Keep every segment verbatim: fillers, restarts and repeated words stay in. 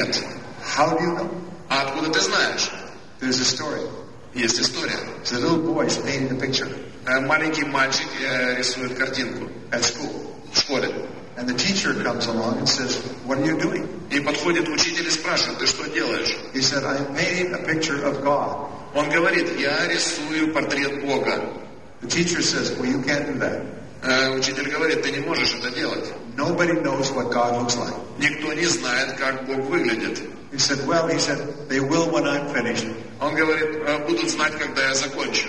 нет. How do you know? А откуда ты знаешь? There's a story. Есть история. It's a little boy painting a picture Маленький мальчик рисует картинку at school. в школе. And the teacher comes along and says, what are you doing? И подходит учитель и спрашивает, ты что делаешь? He said, I'm painting a picture of God. Он говорит, я рисую портрет Бога. The teacher says, well, you can't do that. Учитель говорит, ты не можешь это делать. Nobody knows what God looks like. Никто не знает, как Бог выглядит. He said, well, he said, they will when I'm finished. Он говорит, будут знать, когда я закончу.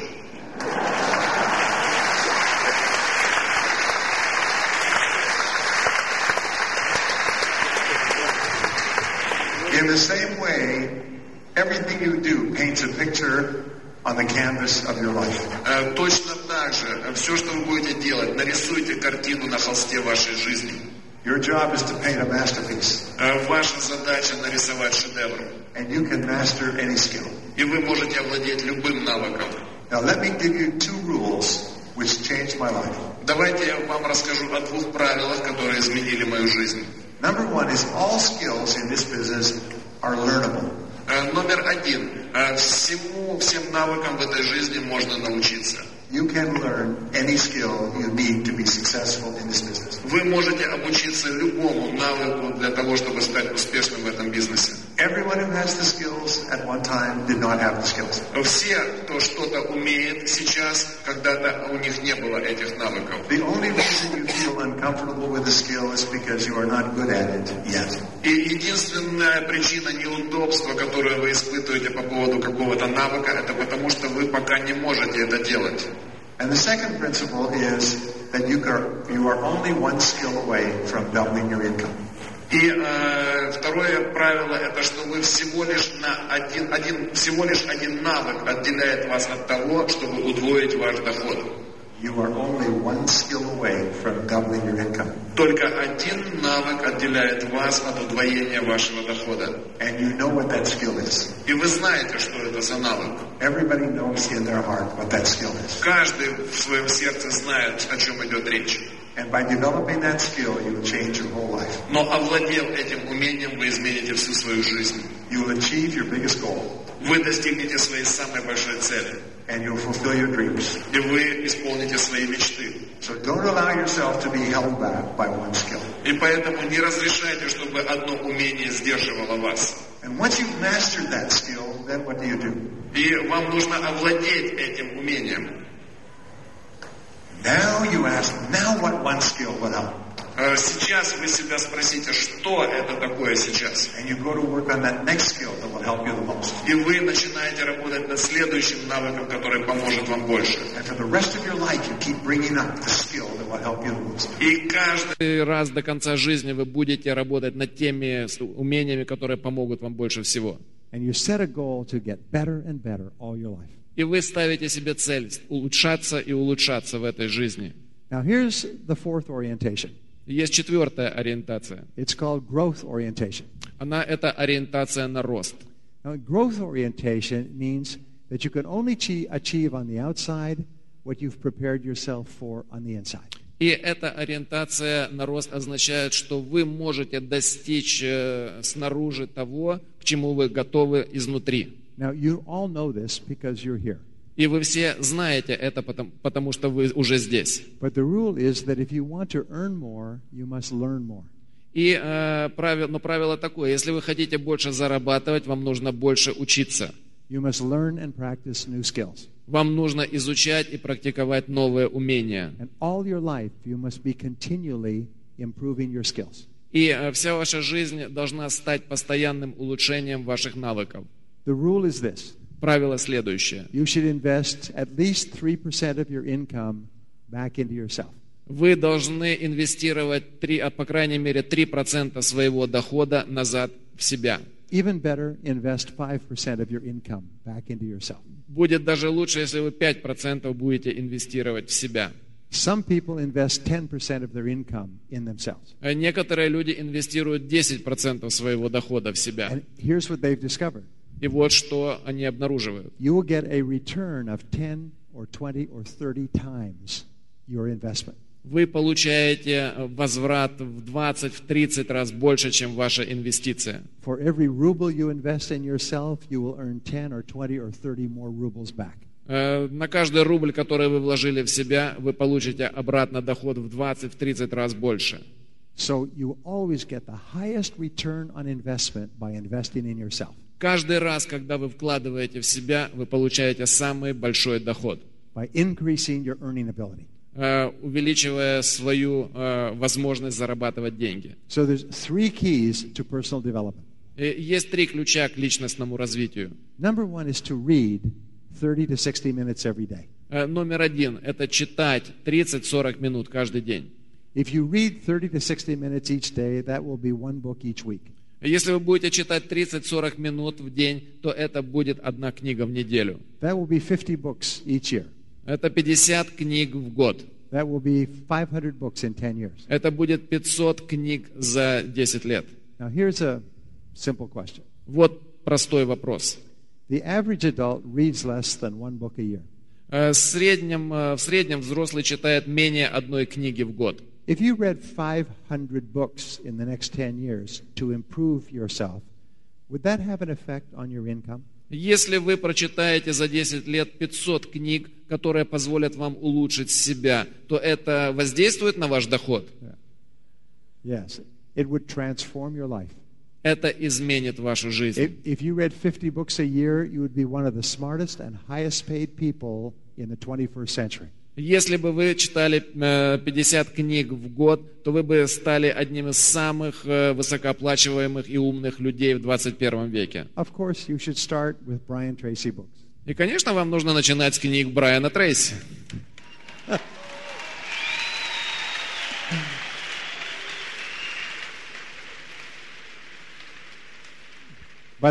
In the same way, everything you do paints a picture on the canvas of your life. Точно так же, все, что вы будете делать, нарисуйте картину на холсте вашей жизни. Your job is to paint a masterpiece. Ваша задача нарисовать шедевр. And you can master any skill. И вы можете овладеть любым навыком. Now let me give you two rules which changed my life. Давайте я вам расскажу о двух правилах, которые изменили мою жизнь. Number one is all skills in this business are learnable. Номер один. Всему, всем навыкам в этой жизни можно научиться. You can learn any skill you need to be successful in this business. Вы можете обучиться любому навыку для того, чтобы стать успешным в этом бизнесе. Everyone who has the skills at one time did not have the skills. Все, кто что-то умеет сейчас, когда-то у них не было этих навыков. The only reason you feel uncomfortable with a skill is because you are not good at it yet. И единственная причина неудобства, которую вы испытываете по поводу какого-то навыка, это потому, что вы пока не можете это делать. And the second principle is that you are, you are only one skill away from doubling your income. И э, второе правило это, что вы всего лишь на один, один, всего лишь один навык отделяет вас от того, чтобы удвоить ваш доход. You are only one skill away from doubling your income. Только один навык отделяет вас от удвоения вашего дохода. And you know what that skill is. И вы знаете, что это за навык. Everybody knows in their heart what that skill is. Каждый в своем сердце знает, о чем идет речь. And by developing that skill, you will change your whole life. Но овладев этим умением, вы измените всю свою жизнь. You will achieve your biggest goal. Вы достигнете своей самой большой цели. And you will fulfill your dreams. И вы исполните свои мечты. So don't allow yourself to be held back by one skill. И поэтому не разрешайте, чтобы одно умение сдерживало вас. And once you've mastered that skill, then what do you do? И вам нужно овладеть этим умением. Now you ask, now what one skill will help? Сейчас вы себя спросите, что это такое сейчас. And you go to work on that next skill that will help you the most. И вы начинаете работать над следующим навыком, который поможет вам больше. And for the rest of your life, you keep bringing up the skill that will help you the most. И каждый раз до конца жизни вы будете работать над теми умениями, которые помогут вам больше всего. And you set a goal to get better and better all your life. И вы ставите себе цель улучшаться и улучшаться в этой жизни. Now here's the fourth orientation. Есть четвертая ориентация. It's called growth orientation. Она это ориентация на рост. Now, growth orientation means that you can only achieve on the outside what you've prepared yourself for on the inside. И эта ориентация на рост означает, что вы можете достичь э, снаружи того, к чему вы готовы изнутри. Now you all know this because you're here. И вы все знаете это, потому, потому что вы уже здесь. But the rule is that if you want to earn more, you must learn more. И э, правило, но правило такое: если вы хотите больше зарабатывать, вам нужно больше учиться. You must learn and practice new skills. Вам нужно изучать и практиковать новые умения. And all your life you must be continually improving your skills. И э, вся ваша жизнь должна стать постоянным улучшением ваших навыков. The rule is this. Правило следующее. You should invest at least three percent of your income back into yourself. Вы должны инвестировать три, по крайней мере три процента своего дохода назад в себя. Even better, invest five percent of your income back into yourself. Будет даже лучше, если вы пять процентов будете инвестировать в себя. Some people invest ten percent of their income in themselves. Некоторые люди инвестируют десять процентов своего дохода в себя. And here's what they've discovered. И вот что они обнаруживают. You will get a return of ten or twenty or thirty times your investment. вы получаете возврат в двадцать-тридцать раз больше, чем ваша инвестиция. For every ruble you invest in yourself, you will earn ten or twenty or thirty more rubles back. На каждый рубль, который вы вложили в себя, вы получите обратно доход в двадцать-тридцать раз больше. So you always get the highest return on investment by investing in yourself. Каждый раз, когда вы вкладываете в себя, вы получаете самый большой доход, by increasing your earning ability. увеличивая свою возможность зарабатывать деньги. So there's three keys to personal development. Есть три ключа к личностному развитию. Number one is to read thirty to sixty minutes every day. Номер один – это читать тридцать-сорок минут каждый день. If you read thirty to sixty minutes each day, that will be one book each week. Если вы будете читать тридцать-сорок минут в день, то это будет одна книга в неделю. That will be fifty books each year. Это пятьдесят книг в год. That will be five hundred books in ten years. Это будет пятьсот книг за десять лет. Now here's a simple question. Вот простой вопрос. The average adult reads less than one book a year. В среднем, в среднем взрослый читает менее одной книги в год. If you read five hundred books in the next ten years to improve yourself, would that have an effect on your income? Если вы прочитаете за десять лет пятьсот книг, которые позволят вам улучшить себя, то это воздействует на ваш доход? Yes, it would transform your life. Это изменит вашу жизнь. If, if you read fifty books a year, you would be one of the smartest and highest paid people in the twenty-first century. Если бы вы читали пятьдесят книг в год, то вы бы стали одним из самых высокооплачиваемых и умных людей в двадцать первом веке. Of course, you should start with Brian Tracy books. И, конечно, вам нужно начинать с книг Брайана Трейси. But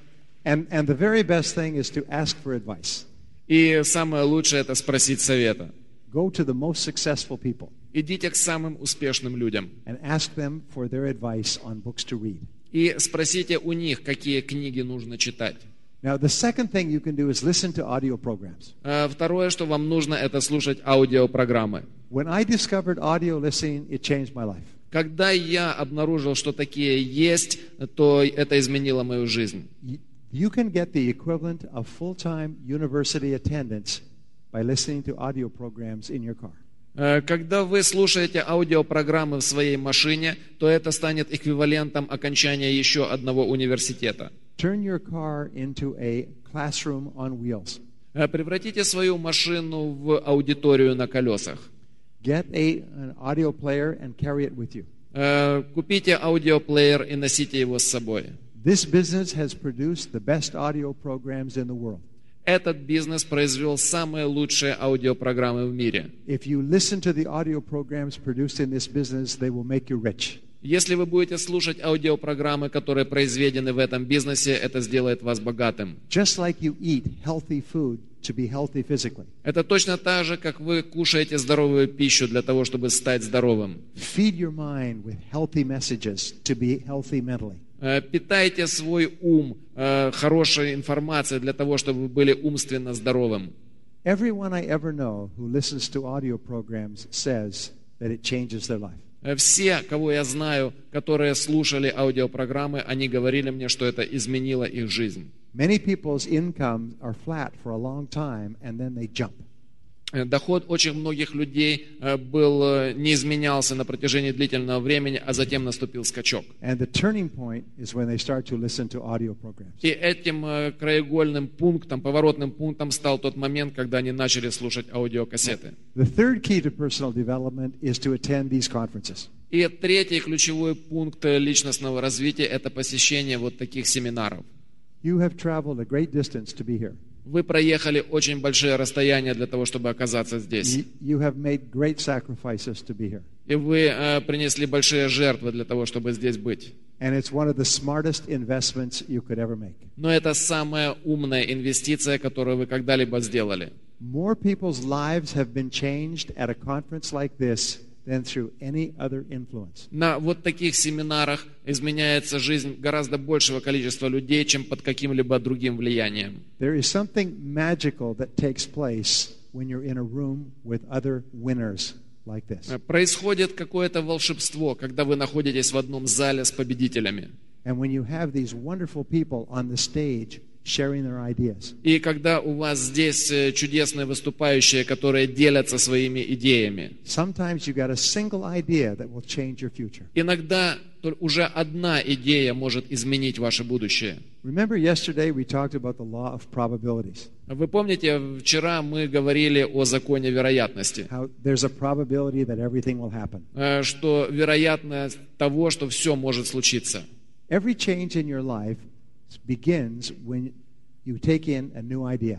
and and the very best thing is to ask for advice. И самое лучшее – это спросить совета. Go to the most successful people. Идите к самым успешным людям. And ask them for their advice on books to read. И спросите у них, какие книги нужно читать. Now, the second thing you can do is listen to audio programs. Второе, что вам нужно, это слушать аудиопрограммы. When I discovered audio listening, it changed my life. Когда я обнаружил, что такие есть, то это изменило мою жизнь. You can get the equivalent of full-time university attendance by listening to audio programs in your car. Когда вы слушаете аудиопрограммы в своей машине, то это станет эквивалентом окончания еще одного университета. Turn your car into a classroom on wheels. Превратите свою машину в аудиторию на колесах. Get a, an audio player and carry it with you. Купите аудиоплеер и носите его с собой. This business has produced the best audio programs in the world. Этот бизнес произвел самые лучшие аудиопрограммы в мире. If you listen to the audio programs produced in this business, they will make you rich. Если вы будете слушать аудиопрограммы, которые произведены в этом бизнесе, это сделает вас богатым. Just like you eat healthy food to be healthy physically. Это точно так же, как вы кушаете здоровую пищу для того, чтобы стать здоровым. Feed your mind with healthy messages to be healthy mentally. Питайте свой ум хорошей информацией для того, чтобы вы были умственно здоровым. Everyone I ever know who listens to audio programs says that it changes their life. Все, кого я знаю, которые слушали аудиопрограммы, они говорили мне, что это изменило их жизнь. Many people's incomes are flat for a long time and then they jump. Доход очень многих людей был, не изменялся на протяжении длительного времени, а затем наступил скачок. And the turning point is when they start to listen to audio programs. И этим краеугольным пунктом, поворотным пунктом стал тот момент, когда они начали слушать аудиокассеты. The third key to personal development is to attend these conferences. И третий ключевой пункт личностного развития – это посещение вот таких семинаров. You have traveled a great distance to be here. Вы проехали очень большие расстояния для того, чтобы оказаться здесь. You have made great sacrifices to be here. И вы э, принесли большие жертвы для того, чтобы здесь быть. And it's one of the smartest investments you could ever make. Но это самая умная инвестиция, которую вы когда-либо сделали. More people's lives have been changed at a conference like this than through any other influence. На вот таких семинарах изменяется жизнь гораздо большего количества людей, чем под каким-либо другим влиянием. There is something magical that takes place when you're in a room with other winners. like this. Происходит какое-то волшебство, когда вы находитесь в одном зале с победителями. And when you have these wonderful people on the stage sharing their ideas, И когда у вас здесь э, чудесные выступающие, которые делятся своими идеями. sometimes you got a single idea that will change your future. Иногда тол- уже одна идея может изменить ваше будущее. Remember yesterday we talked about the law of probabilities. Вы помните, вчера мы говорили о законе вероятности, How there's a probability that everything will happen. э, что вероятность того, что все может случиться. Every change in your life begins when you take in a new idea.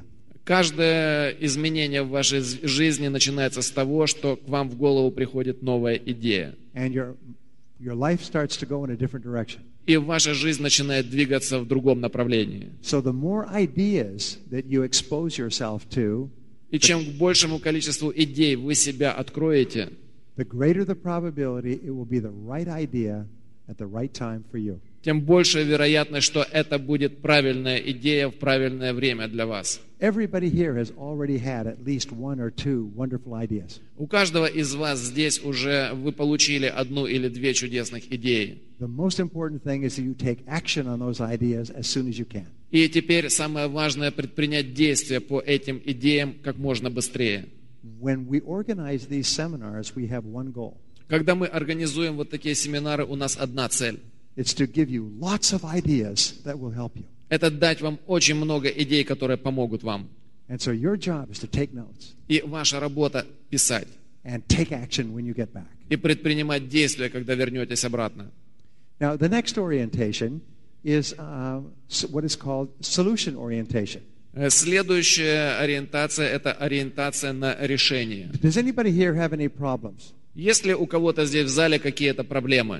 Каждое изменение в вашей з- жизни начинается с того, что к вам в голову приходит новая идея. And your, your life starts to go in a different direction. И ваша жизнь начинает двигаться в другом направлении. So the more ideas that you expose yourself to, И чем к большему количеству идей вы себя откроете, the greater the probability it will be the right idea at the right time for you. тем больше вероятность, что это будет правильная идея в правильное время для вас. Everybody here has already had at least one or two wonderful ideas. У каждого из вас здесь уже вы получили одну или две чудесных идеи. The most important thing is that you take action on those ideas as soon as you can. И теперь самое важное предпринять действия по этим идеям как можно быстрее. When we organize these seminars, we have one goal. Когда мы организуем вот такие семинары, у нас одна цель. It's to give you lots of ideas that will help you. Это дать вам очень много идей, которые помогут вам. And so your job is to take notes И ваша работа – писать. and take action when you get back. И предпринимать действия, когда вернетесь обратно. Now, the next orientation is uh, s- what is called solution orientation. Э, Следующая ориентация – это ориентация на решение. Does anybody here have any problems? Есть ли у кого-то здесь в зале какие-то проблемы?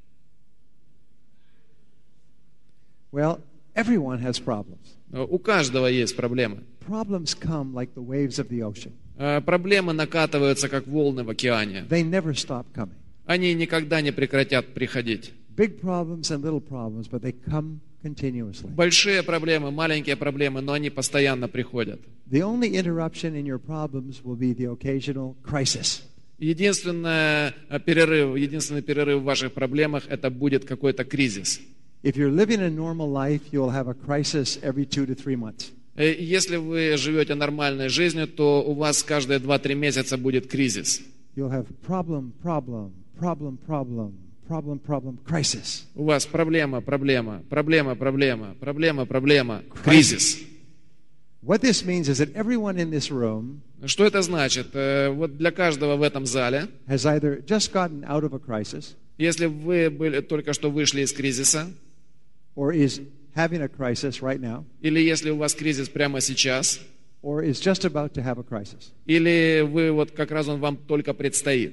Well, everyone has problems. Э, У каждого есть проблемы. Problems come like the waves of the ocean. Э, Проблемы накатываются, как волны в океане. They never stop coming. Они никогда не прекратят приходить. Big problems and little problems, but they come continuously. Большие проблемы, маленькие проблемы, но они постоянно приходят. The only interruption in your problems will be the occasional crisis. Единственный э, перерыв, единственный перерыв в ваших проблемах – это будет какой-то кризис. If you're living a normal life, you'll have a crisis every two to three months. Э, Если вы живете нормальной жизнью, то у вас каждые два-три месяца будет кризис. You'll have problem, problem, problem, problem, problem, problem, crisis. У вас проблема, проблема, проблема, проблема, проблема, проблема, кризис. What this means is that everyone in this room Что это значит? Э, Вот для каждого в этом зале, has either just gotten out of a crisis если вы были, только что вышли из кризиса, or is having a crisis right now, или если у вас кризис прямо сейчас, or is just about to have a crisis. или вы вот как раз он вам только предстоит.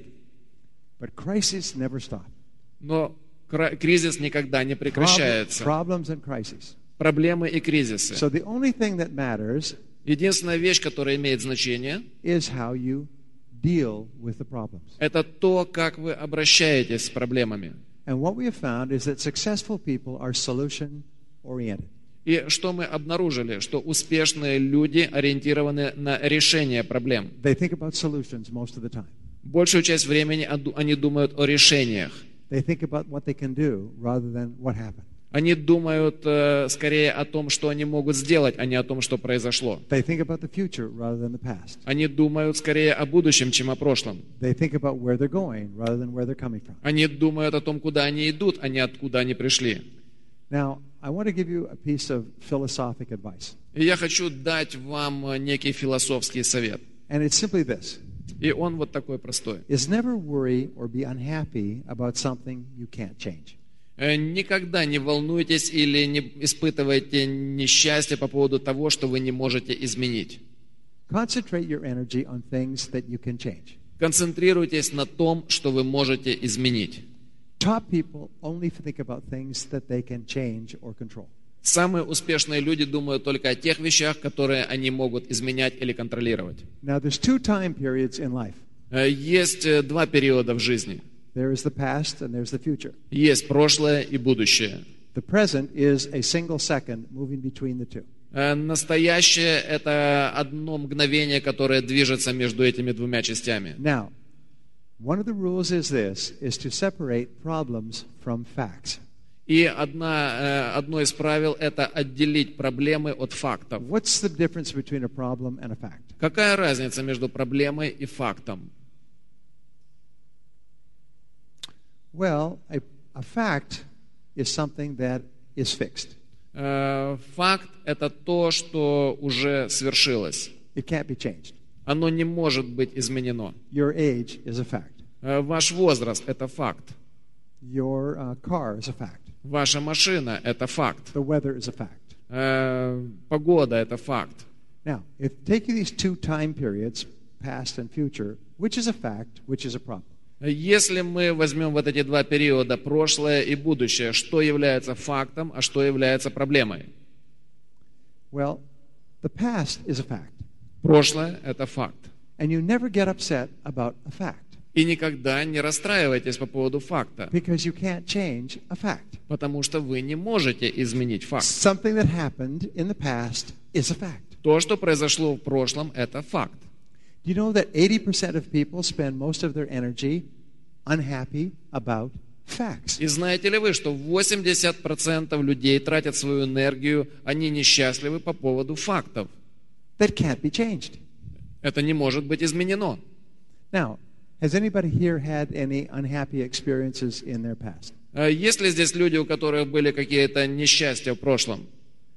But crises never stop. Но кра- кризис никогда не Prob- прекращается. Problems and crises. Проблемы и кризисы. So the only thing that matters Единственная вещь, которая имеет значение, is how you deal with the problems. это то, как вы обращаетесь с проблемами. And what we have found is that successful people are solution oriented. И что мы обнаружили? Что успешные люди ориентированы на решение проблем. They think about solutions most of the time. Большую часть времени оду- они думают о решениях. They think about what they can do rather than what happened. Они думают э, скорее о том, что они могут сделать, а не о том, что произошло. They think about the future rather than the past. Они думают скорее о будущем, чем о прошлом. They think about where they're going rather than where they're coming from. Они думают о том, куда они идут, а не откуда они пришли. Now, I want to give you a piece of philosophic advice. И я хочу дать вам э, некий философский совет. And it's simply this. И он вот такой простой. Is never worry or be unhappy about something you can't change. Э, Никогда не волнуйтесь или не испытывайте несчастье по поводу того, что вы не можете изменить. Concentrate your energy on things that you can change. Концентрируйтесь на том, что вы можете изменить. Top people only think about things that they can change or control. Самые успешные люди думают только о тех вещах, которые они могут изменять или контролировать. Now, there's two time periods in life. Э, Есть э, два периода в жизни. There is the past and there's the future. Есть прошлое и будущее. The present is a single second moving between the two. Э, Настоящее – это одно мгновение, которое движется между этими двумя частями. Now, One of the rules is this, is to separate problems from facts. И одна, э, одно из правил – это отделить проблемы от фактов. What's the difference between a problem and a fact? Какая разница между проблемой и фактом? Well, a, a fact is something that is fixed. Э, Факт – это то, что уже свершилось. It can't be changed. Оно не может быть изменено. Your age is a fact. Э, Ваш возраст – это факт. Your uh, car is a fact. Ваша машина – это факт. The weather is a fact. Э, Погода – это факт. Now, if taking these two time periods, past and future, which is a fact, which is a problem? Если мы возьмем вот эти два периода, прошлое и будущее, что является фактом, а что является проблемой? Well, the past is a fact. Прошлое – это факт. And you never get upset about a fact И никогда не расстраивайтесь по поводу факта, because you can't change a fact. потому что вы не можете изменить факт. Something that happened in the past is a fact. То, что произошло в прошлом, это факт. Do you know that eighty percent of people spend most of their energy unhappy about facts? И знаете ли вы, что восемьдесят процентов людей тратят свою энергию, они несчастливы по поводу фактов. That can't be changed. Это не может быть изменено. Now, has anybody here had any unhappy experiences in their past? А есть ли здесь люди, у которых были какие-то несчастья в прошлом?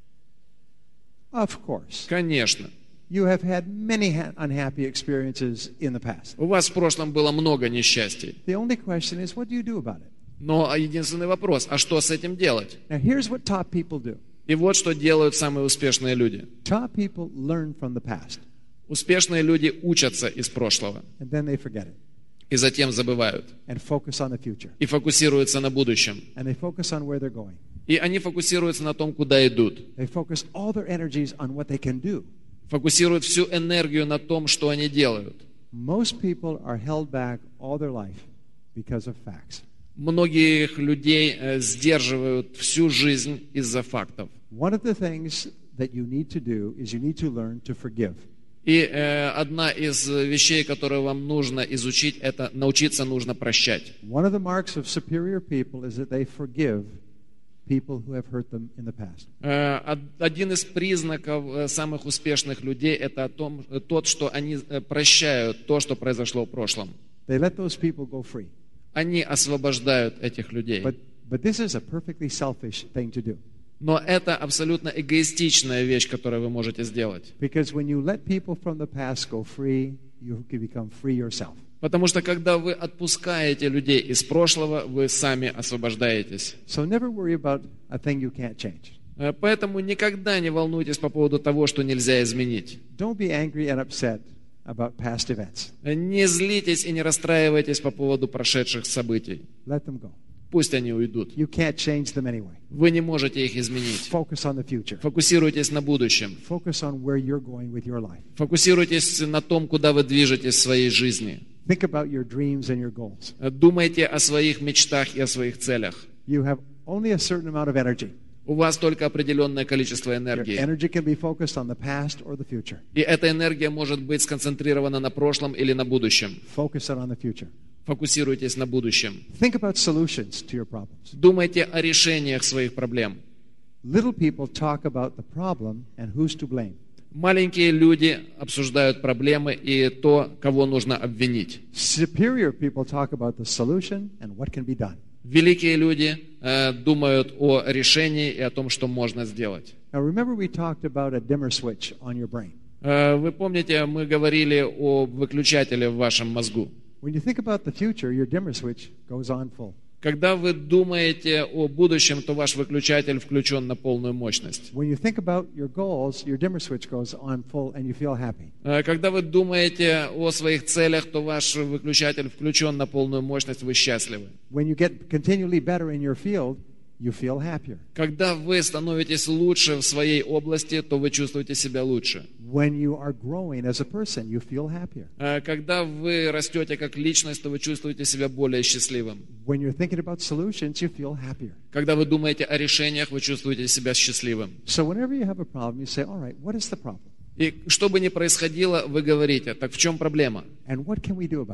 Of course. Конечно. You have had many ha- unhappy experiences in the past. У вас в прошлом было много несчастий. The only question is, what do you do about it? Но единственный вопрос, а что с этим делать? Now, here's what top people do. И вот что делают самые успешные люди. Top people learn from the past, Успешные люди учатся из прошлого and then they forget it и затем забывают. and focus on the future. И фокусируются на будущем. And they focus on where they're going. И они фокусируются на том, куда идут. They focus all their energies on what they can do. Фокусируют всю энергию на том, что они делают. Most people are held back all their life because of facts. Многих людей э, сдерживают всю жизнь из-за фактов. One of the things that you need to do is you need to learn to forgive. И э, одна из вещей, которую вам нужно изучить, это научиться нужно прощать. One of the marks of superior people is that they forgive people who have hurt them in the past. Э, од- один из признаков э, самых успешных людей это о том, э, тот, что они э, прощают то, что произошло в прошлом. They let those people go free. Они освобождают этих людей. But, but this is a perfectly selfish thing to do. Но это абсолютно эгоистичная вещь, которую вы можете сделать. Because when you let people from the past go free, you can become free yourself. Потому что когда вы отпускаете людей из прошлого, вы сами освобождаетесь. So never worry about a thing you can't change. Э, Поэтому никогда не волнуйтесь по поводу того, что нельзя изменить. Don't be angry and upset about past events. Э, Не злитесь и не расстраивайтесь по поводу прошедших событий. Let them go. Пусть они уйдут. You can't change them anyway. Вы не можете их изменить. Focus on the future. Фокусируйтесь на будущем. Focus on where you're going with your life. Фокусируйтесь на том, куда вы движетесь в своей жизни. Think about your dreams and your goals. Э, Думайте о своих мечтах и о своих целях. You have only a certain amount of energy. У вас только определенное количество Your энергии. energy can be focused on the past or the future. И эта энергия может быть сконцентрирована на прошлом или на будущем. Focus it on the future. Фокусируйтесь на будущем. Think about solutions to your problems. Думайте о решениях своих проблем. Little people talk about the problem and who's to blame. Маленькие люди обсуждают проблемы и то, кого нужно обвинить. Superior people talk about the solution and what can be done. Великие люди э, думают о решении и о том, что можно сделать. Now remember we talked about a dimmer switch on your brain. Э, вы помните, мы говорили о выключателе в вашем мозгу. When you think about the future, your dimmer switch goes on full. Когда вы думаете о будущем, то ваш выключатель включен на полную мощность. When you think about your goals, your dimmer switch goes on full and you feel happy. Э, Когда вы думаете о своих целях, то ваш выключатель включен на полную мощность, вы счастливы. When you get continually better in your field, you feel happier. Когда вы становитесь лучше в своей области, то вы чувствуете себя лучше. When you are growing as a person, you feel happier. Э, Когда вы растете как личность, то вы чувствуете себя более счастливым. When you're thinking about solutions, you feel happier. Когда вы думаете о решениях, вы чувствуете себя счастливым. So whenever you have a problem, you say, all right, what is the problem? И что бы ни происходило, вы говорите, так в чем проблема? And what can we do about it?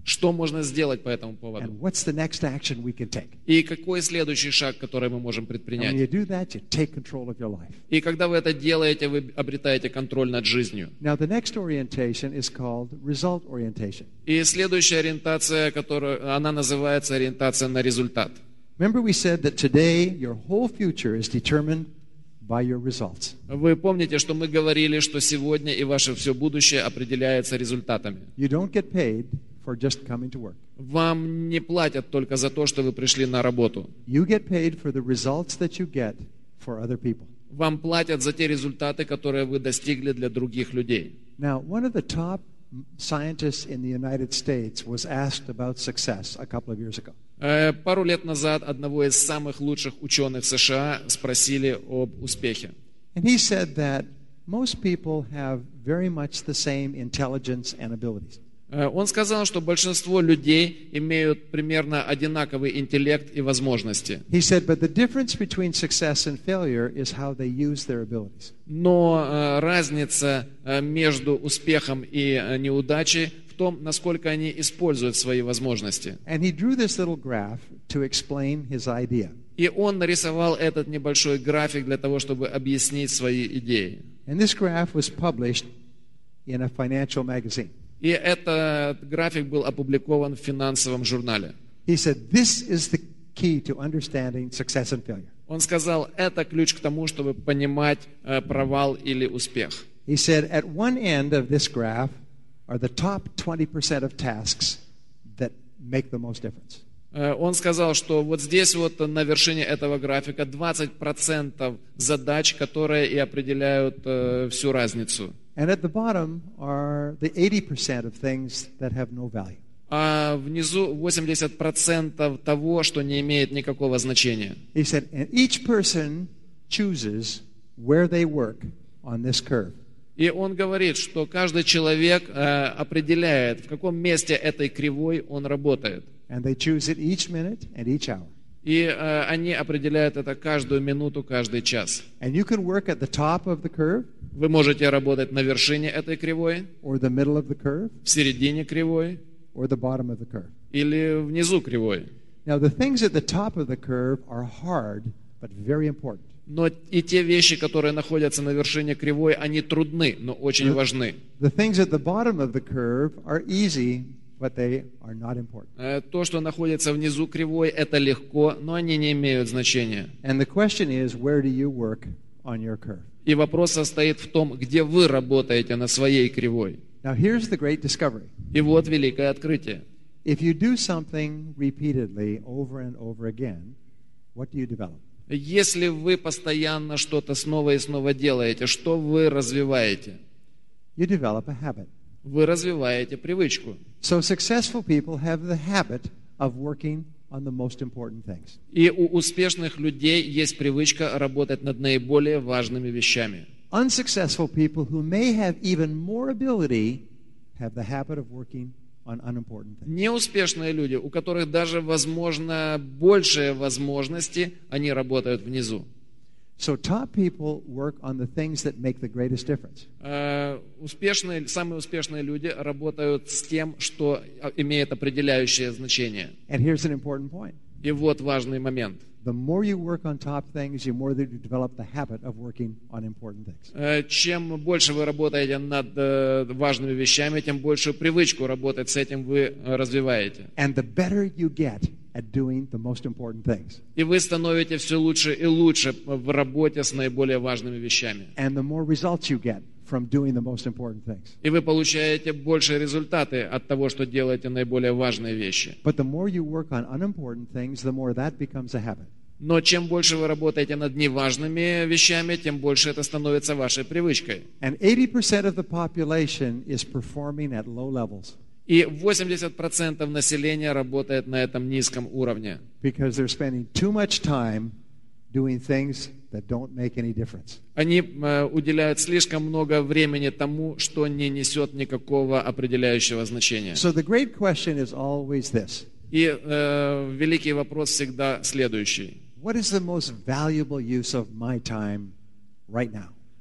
Что можно сделать по этому And поводу? what's the next action we can take? И какой следующий шаг, который мы можем And when предпринять? you do that, you take control of your life. И когда вы это делаете, вы обретаете контроль над жизнью. Now, the next orientation is called result orientation. И следующая ориентация, которая, она называется ориентация на результат. Remember, we said that today your whole future is determined by your results. Вы помните, что мы говорили, что сегодня и ваше все будущее определяется результатами. You don't get paid for just coming to work. Вам не платят только за то, что вы пришли на работу. You get paid for the results that you get for other people. Вам платят за те результаты, которые вы достигли для других людей. Now, one of the top scientists in the United States was asked about success a couple of years ago. Э, Пару лет назад одного из самых лучших ученых США спросили об успехе. And he said that most people have very much the same intelligence and abilities. Э, Он сказал, что большинство людей имеют примерно одинаковый интеллект и возможности. He said, but the difference between success and failure is how they use their abilities. Но э, разница э, между успехом и э, неудачей в том, насколько они используют свои возможности. And he drew this little graph to explain his idea. И он нарисовал этот небольшой график для того, чтобы объяснить свои идеи. And this graph was published in a financial magazine. И этот график был опубликован в финансовом журнале. He said, this is the key to understanding success and failure. Он сказал, это ключ к тому, чтобы понимать э, провал или успех. He said, at one end of this graph are the top twenty percent of tasks that make the most difference. Э, Он сказал, что вот здесь вот на вершине этого графика двадцать процентов задач, которые и определяют э, всю разницу. And at the bottom are the eighty percent of things that have no value. А внизу восемьдесят процентов того, что не имеет никакого значения. He said, and each person chooses where they work on this curve. И он говорит, что каждый человек э, определяет, в каком месте этой кривой он работает. And they choose it each minute and each hour. И э, они определяют это каждую минуту, каждый час. And you can work at the top of the curve Вы можете работать на вершине этой кривой, or the middle of the curve в середине кривой or the bottom of the curve. или внизу кривой. Now, the things at the top of the curve are hard, but very important. Но и те вещи, которые находятся на вершине кривой, они трудны, но очень важны. The things at the bottom of the curve are easy, but they are not important. Э, То, что находится внизу кривой, это легко, но они не имеют значения. And the question is, where do you work on your curve? И вопрос состоит в том, где вы работаете на своей кривой. Now, here's the great discovery. И вот великое открытие. If you do something repeatedly over and over again, what do you develop? Если вы постоянно что-то снова и снова делаете, что вы развиваете? You develop a habit. Вы развиваете привычку. So successful people have the habit of working on the most important things. И у успешных людей есть привычка работать над наиболее важными вещами. Unsuccessful people who may have even more ability have the habit of working on unimportant things. Неуспешные люди, у которых даже, возможно, большие возможности, они работают внизу. So top people work on the things that make the greatest difference. Э, Успешные, самые успешные люди работают с тем, что имеет определяющее значение. And here's an important point. И вот важный момент. The more you work on top things, the more that you develop the habit of working on important things. Э, Чем больше вы работаете над э, важными вещами, тем большую привычку работать с этим вы э, развиваете. And the better you get at doing the most important things. И вы становитесь все лучше и лучше в работе с наиболее важными вещами. And the more results you get from doing the most important things. И вы получаете большие результаты от того, что делаете наиболее важные вещи. But the more you work on unimportant things, the more that becomes a habit. Но чем больше вы работаете над неважными вещами, тем больше это становится вашей привычкой. And eighty percent of the population is performing at low levels И восемьдесят процентов населения работает на этом низком уровне, because they're spending too much time doing things that don't make any difference. Они э, уделяют слишком много времени тому, что не несет никакого определяющего значения. So the great question is always this. И э, великий вопрос всегда следующий. What is the most valuable use of my time right now?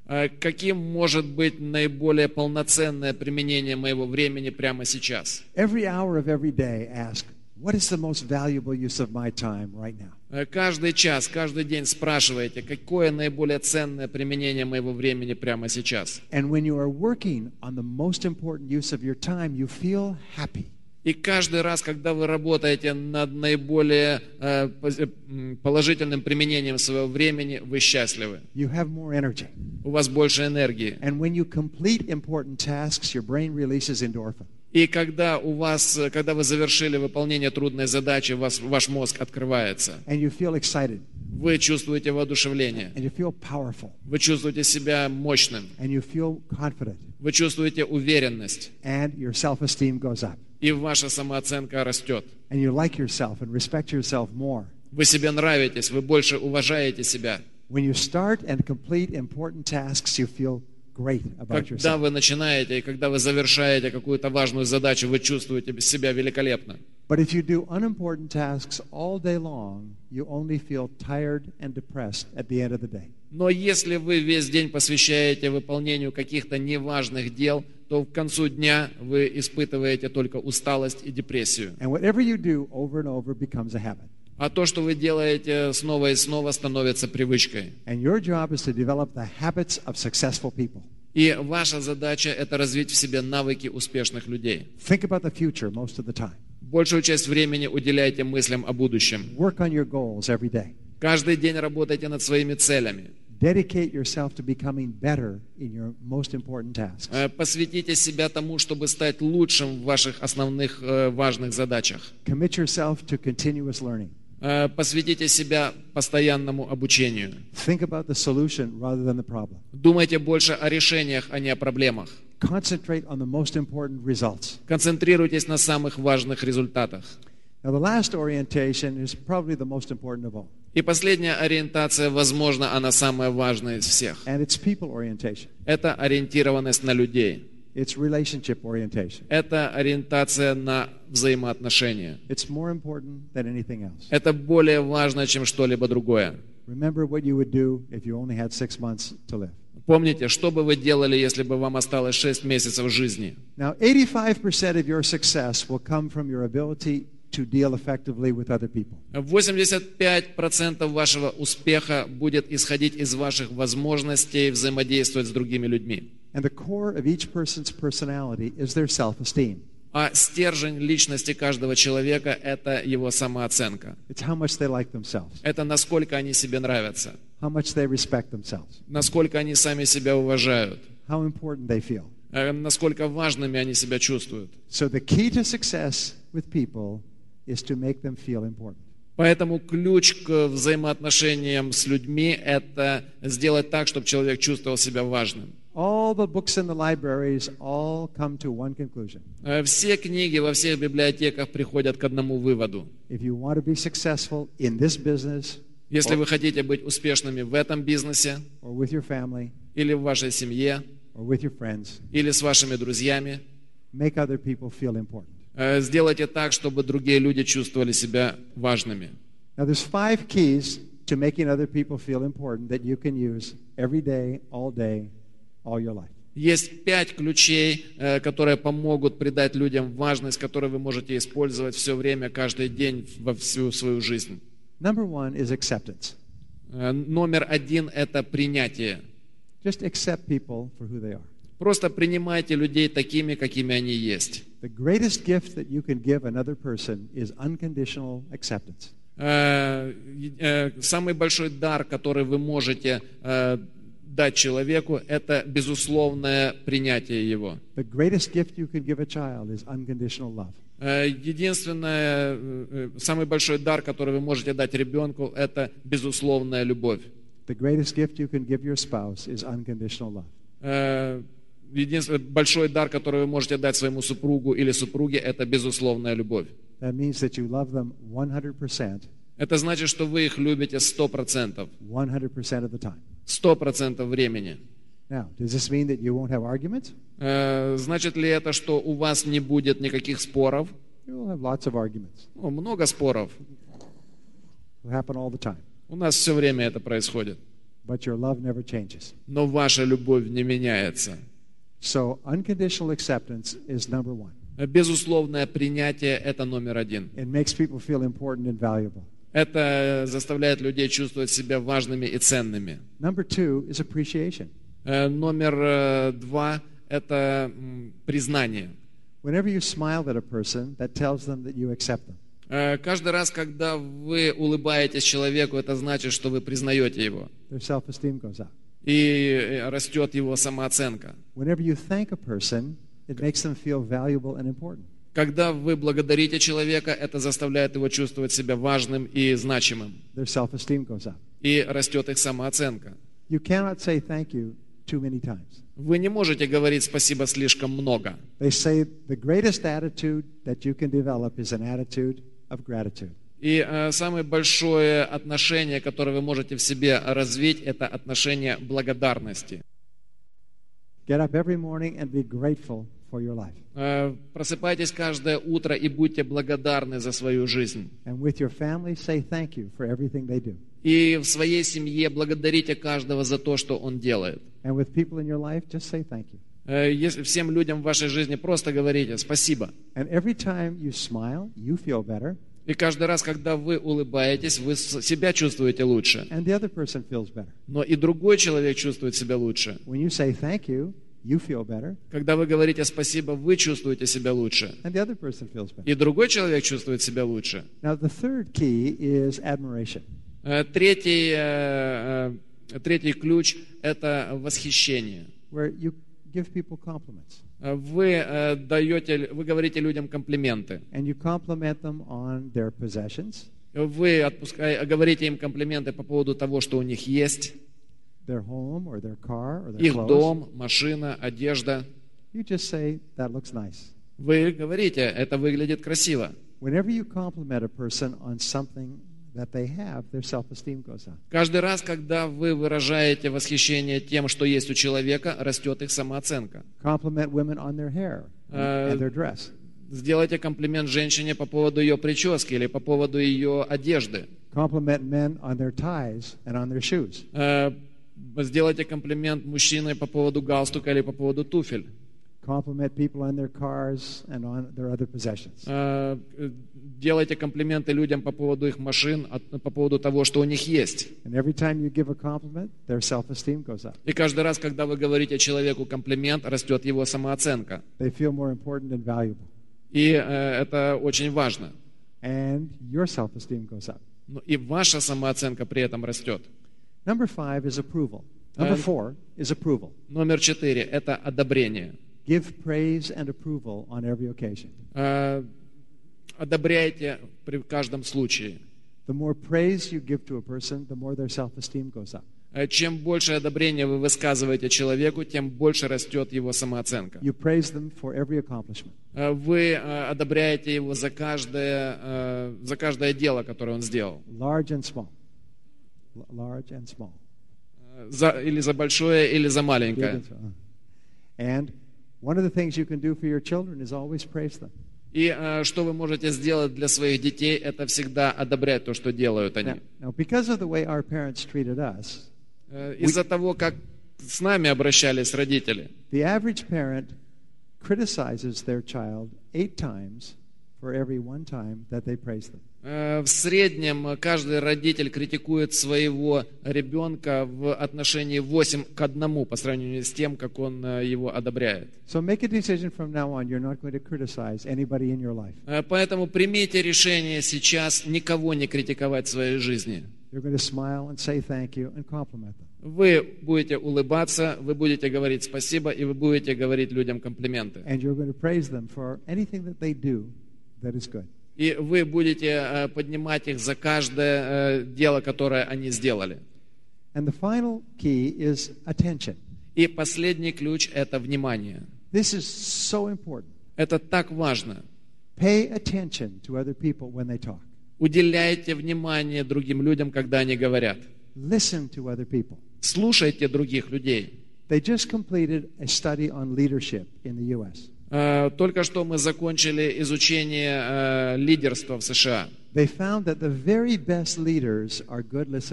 А каким может быть наиболее полноценное применение моего времени прямо сейчас? Every hour of every day, ask, what is the most valuable use of my time right now? А Каждый час, каждый день спрашиваете, какое наиболее ценное применение моего времени прямо сейчас? And when you are working on the most important use of your time, you feel happy. И каждый раз, когда вы работаете над наиболее э, пози- м, положительным применением своего времени, вы счастливы. You have more energy. У вас больше энергии. And when you complete important tasks, your brain releases endorphin. И когда у вас, э, когда вы завершили выполнение трудной задачи, у вас, ваш мозг открывается. And you feel excited. Вы чувствуете воодушевление. And you feel powerful. Вы чувствуете себя мощным. And you feel confident. Вы чувствуете уверенность. And your self-esteem goes up. И ваша самооценка растет. And you like yourself and respect yourself more. Вы себе нравитесь, вы больше уважаете себя. When you start and complete important tasks, you feel great about Когда yourself. вы начинаете и когда вы завершаете какую-то важную задачу, вы чувствуете себя великолепно. But if you do unimportant tasks all day long, you only feel tired and depressed at the end of the day. Но если вы весь день посвящаете выполнению каких-то неважных дел, то к концу дня вы испытываете только усталость и депрессию. And whatever you do over and over becomes a habit. А то, что вы делаете снова и снова, становится привычкой. And your job is to develop the habits of successful people. И ваша задача – это развить в себе навыки успешных людей. Think about the future most of the time. Большую часть времени уделяйте мыслям о будущем. Work on your goals every day. Каждый день работайте над своими целями. Dedicate yourself to becoming better in your most important tasks. Э, Посвятите себя тому, чтобы стать лучшим в ваших основных э, важных задачах. Commit yourself to continuous learning. Э, Посвятите себя постоянному обучению. Think about the solution rather than the problem. Думайте больше о решениях, а не о проблемах. Concentrate on the most important results. Концентрируйтесь на самых важных результатах. Now, the last orientation is probably the most important of all, И последняя ориентация, возможно, она самая важная из всех. and it's people orientation. Это ориентированность на людей. It's relationship orientation. Это ориентация на взаимоотношения. It's more important than anything else. Это более важно, чем что-либо другое. Remember what you would do if you only had six months to live. Помните, что бы вы делали, если бы вам осталось шесть месяцев жизни? Now, eighty-five percent of your success will come from your ability to deal effectively with other people. восемьдесят пять процентов вашего успеха будет исходить из ваших возможностей взаимодействовать с другими людьми. And the core of each person's personality is their self-esteem. А стержень личности каждого человека – это его самооценка. It's how much they like themselves, Это насколько они себе нравятся, how much they respect themselves, насколько они сами себя уважают, how important they feel. э, насколько важными они себя чувствуют. So the key to success with people is to make them feel important. Поэтому ключ к взаимоотношениям с людьми – это сделать так, чтобы человек чувствовал себя важным. All the books in the libraries all come to one conclusion. Э, Все книги во всех библиотеках приходят к одному выводу. If you want to be successful in this business Если вы хотите быть успешными в этом бизнесе, or with your family или в вашей семье, or with your friends, или с вашими друзьями, make other people feel important. э, сделайте так, чтобы другие люди чувствовали себя важными. Now, there's five keys to making other people feel important that you can use every day, all day, all your life. Есть пять ключей, э, которые помогут придать людям важность, которые вы можете использовать все время, каждый день, во всю свою жизнь. Number one is acceptance. Э, Номер один – это принятие. Just accept people for who they are. Просто принимайте людей такими, какими они есть. The greatest gift that you can give another person is unconditional acceptance. Э, э, Самый большой дар, который вы можете э, дать человеку, это безусловное принятие его. The greatest gift you can give a child is unconditional love. Э, Единственное, э, э, самый большой дар, который вы можете дать ребенку, это безусловная любовь. The greatest gift you can give your spouse is unconditional love. Э, Единственный большой дар, который вы можете дать своему супругу или супруге, это безусловная любовь. That means that you love them one hundred percent, Это значит, что вы их любите сто процентов, one hundred percent of the time. сто процентов времени. Now, does this mean that you won't have arguments? Э, Значит ли это, что у вас не будет никаких споров? You will have lots of arguments. Ну, много споров. It will happen all the time. У нас все время это происходит. but your love never changes. но ваша любовь не меняется. So unconditional acceptance is number one. Безусловное принятие – это номер один. It makes people feel important and valuable. Это заставляет людей чувствовать себя важными и ценными. Number two is appreciation. Э, Номер э, два – это м, признание. Whenever you smile at a person, that tells them that you accept them. Э, Каждый раз, когда вы улыбаетесь человеку, это значит, что вы признаете его. Their self-esteem goes up. И э, растет его самооценка. Whenever you thank a person, it makes them feel valuable and important. Когда вы благодарите человека, это заставляет его чувствовать себя важным и значимым. Their self-esteem goes up. И растет их самооценка. You cannot say thank you too many times. Вы не можете говорить спасибо слишком много. They say the greatest attitude that you can develop is an attitude of gratitude. И э, самое большое отношение, которое вы можете в себе развить, это отношение благодарности. Get up every morning and be grateful for your life. Э, Просыпайтесь каждое утро и будьте благодарны за свою жизнь. And with your family, say thank you for everything they do. И в своей семье благодарите каждого за то, что он делает. And with people in your life, just say thank you. Э, Если всем людям в вашей жизни просто говорите спасибо. And every time you smile, you feel better, И каждый раз, когда вы улыбаетесь, вы с- себя чувствуете лучше. and the other person feels better. Но и другой человек чувствует себя лучше. When you say thank you, you feel better, Когда вы говорите спасибо, вы чувствуете себя лучше. and the other person feels better. И другой человек чувствует себя лучше. Now, the third key is admiration. Э, Третий, э, э, третий ключ – это восхищение. Where you give people compliments, Э, Вы э, даете, вы говорите людям комплименты. and you compliment them on their possessions, Вы отпускай- говорите им комплименты по поводу того, что у них есть. their home or their car or their Их clothes. дом, машина, одежда. You just say, that looks nice. Вы говорите, это выглядит красиво. Whenever you compliment a person on something that they have, their self-esteem goes up. Каждый раз, когда вы выражаете восхищение тем, что есть у человека, растет их самооценка. Compliment women on their hair Uh, and their dress. Сделайте комплимент женщине по поводу ее прически или по поводу ее одежды. Compliment men on their ties and on their shoes. Э, Сделайте комплимент мужчине по поводу галстука или по поводу туфель. Compliment people on their cars and on their other possessions. Э, Делайте комплименты людям по поводу их машин, от- по поводу того, что у них есть. And every time you give a compliment, their self-esteem goes up. И каждый раз, когда вы говорите человеку комплимент, растет его самооценка. They feel more important and valuable. И э, это очень важно. And your self-esteem goes up. Ну, и ваша самооценка при этом растет. Number five is approval. Number Uh, four is approval. Номер четыре – это одобрение. Give praise and approval on every occasion. Э, Одобряйте при каждом случае. The more praise you give to a person, the more their self-esteem goes up. Э, Чем больше одобрения вы высказываете человеку, тем больше растет его самооценка. You praise them for every accomplishment. Э, Вы э, одобряете его за каждое, э, за каждое дело, которое он сделал. Large and small. L- large and small. Э, За, или за большое, или за Big маленькое. and small. And one of the things you can do for your children is always praise them. И э, что вы можете сделать для своих детей, это всегда одобрять то, что делают они. Now, now, because of the way our parents treated us, Э, Из-за того, как с нами обращались родители, the average parent criticizes their child eight times for every one time that they praise them. э, в среднем каждый родитель критикует своего ребенка в отношении восемь к одному по сравнению с тем, как он э, его одобряет. So make a decision from now on. You're not going to criticize anybody in your life. Э, Поэтому примите решение сейчас никого не критиковать в своей жизни. You're going to smile and say thank you and compliment them. Вы будете улыбаться, вы будете говорить спасибо, и вы будете говорить людям комплименты. And you're going to praise them for anything that they do that is good. И вы будете э, поднимать их за каждое э, дело, которое они сделали. And the final key is attention. И последний ключ – это внимание. This is so important. Это так важно. Pay attention to other people when they talk. Уделяйте внимание другим людям, когда они говорят. Listen to other people. Слушайте других людей. They just completed a study on leadership in the U S. Э, Только что мы закончили изучение э, лидерства в США. They found that the very best leaders are good listeners.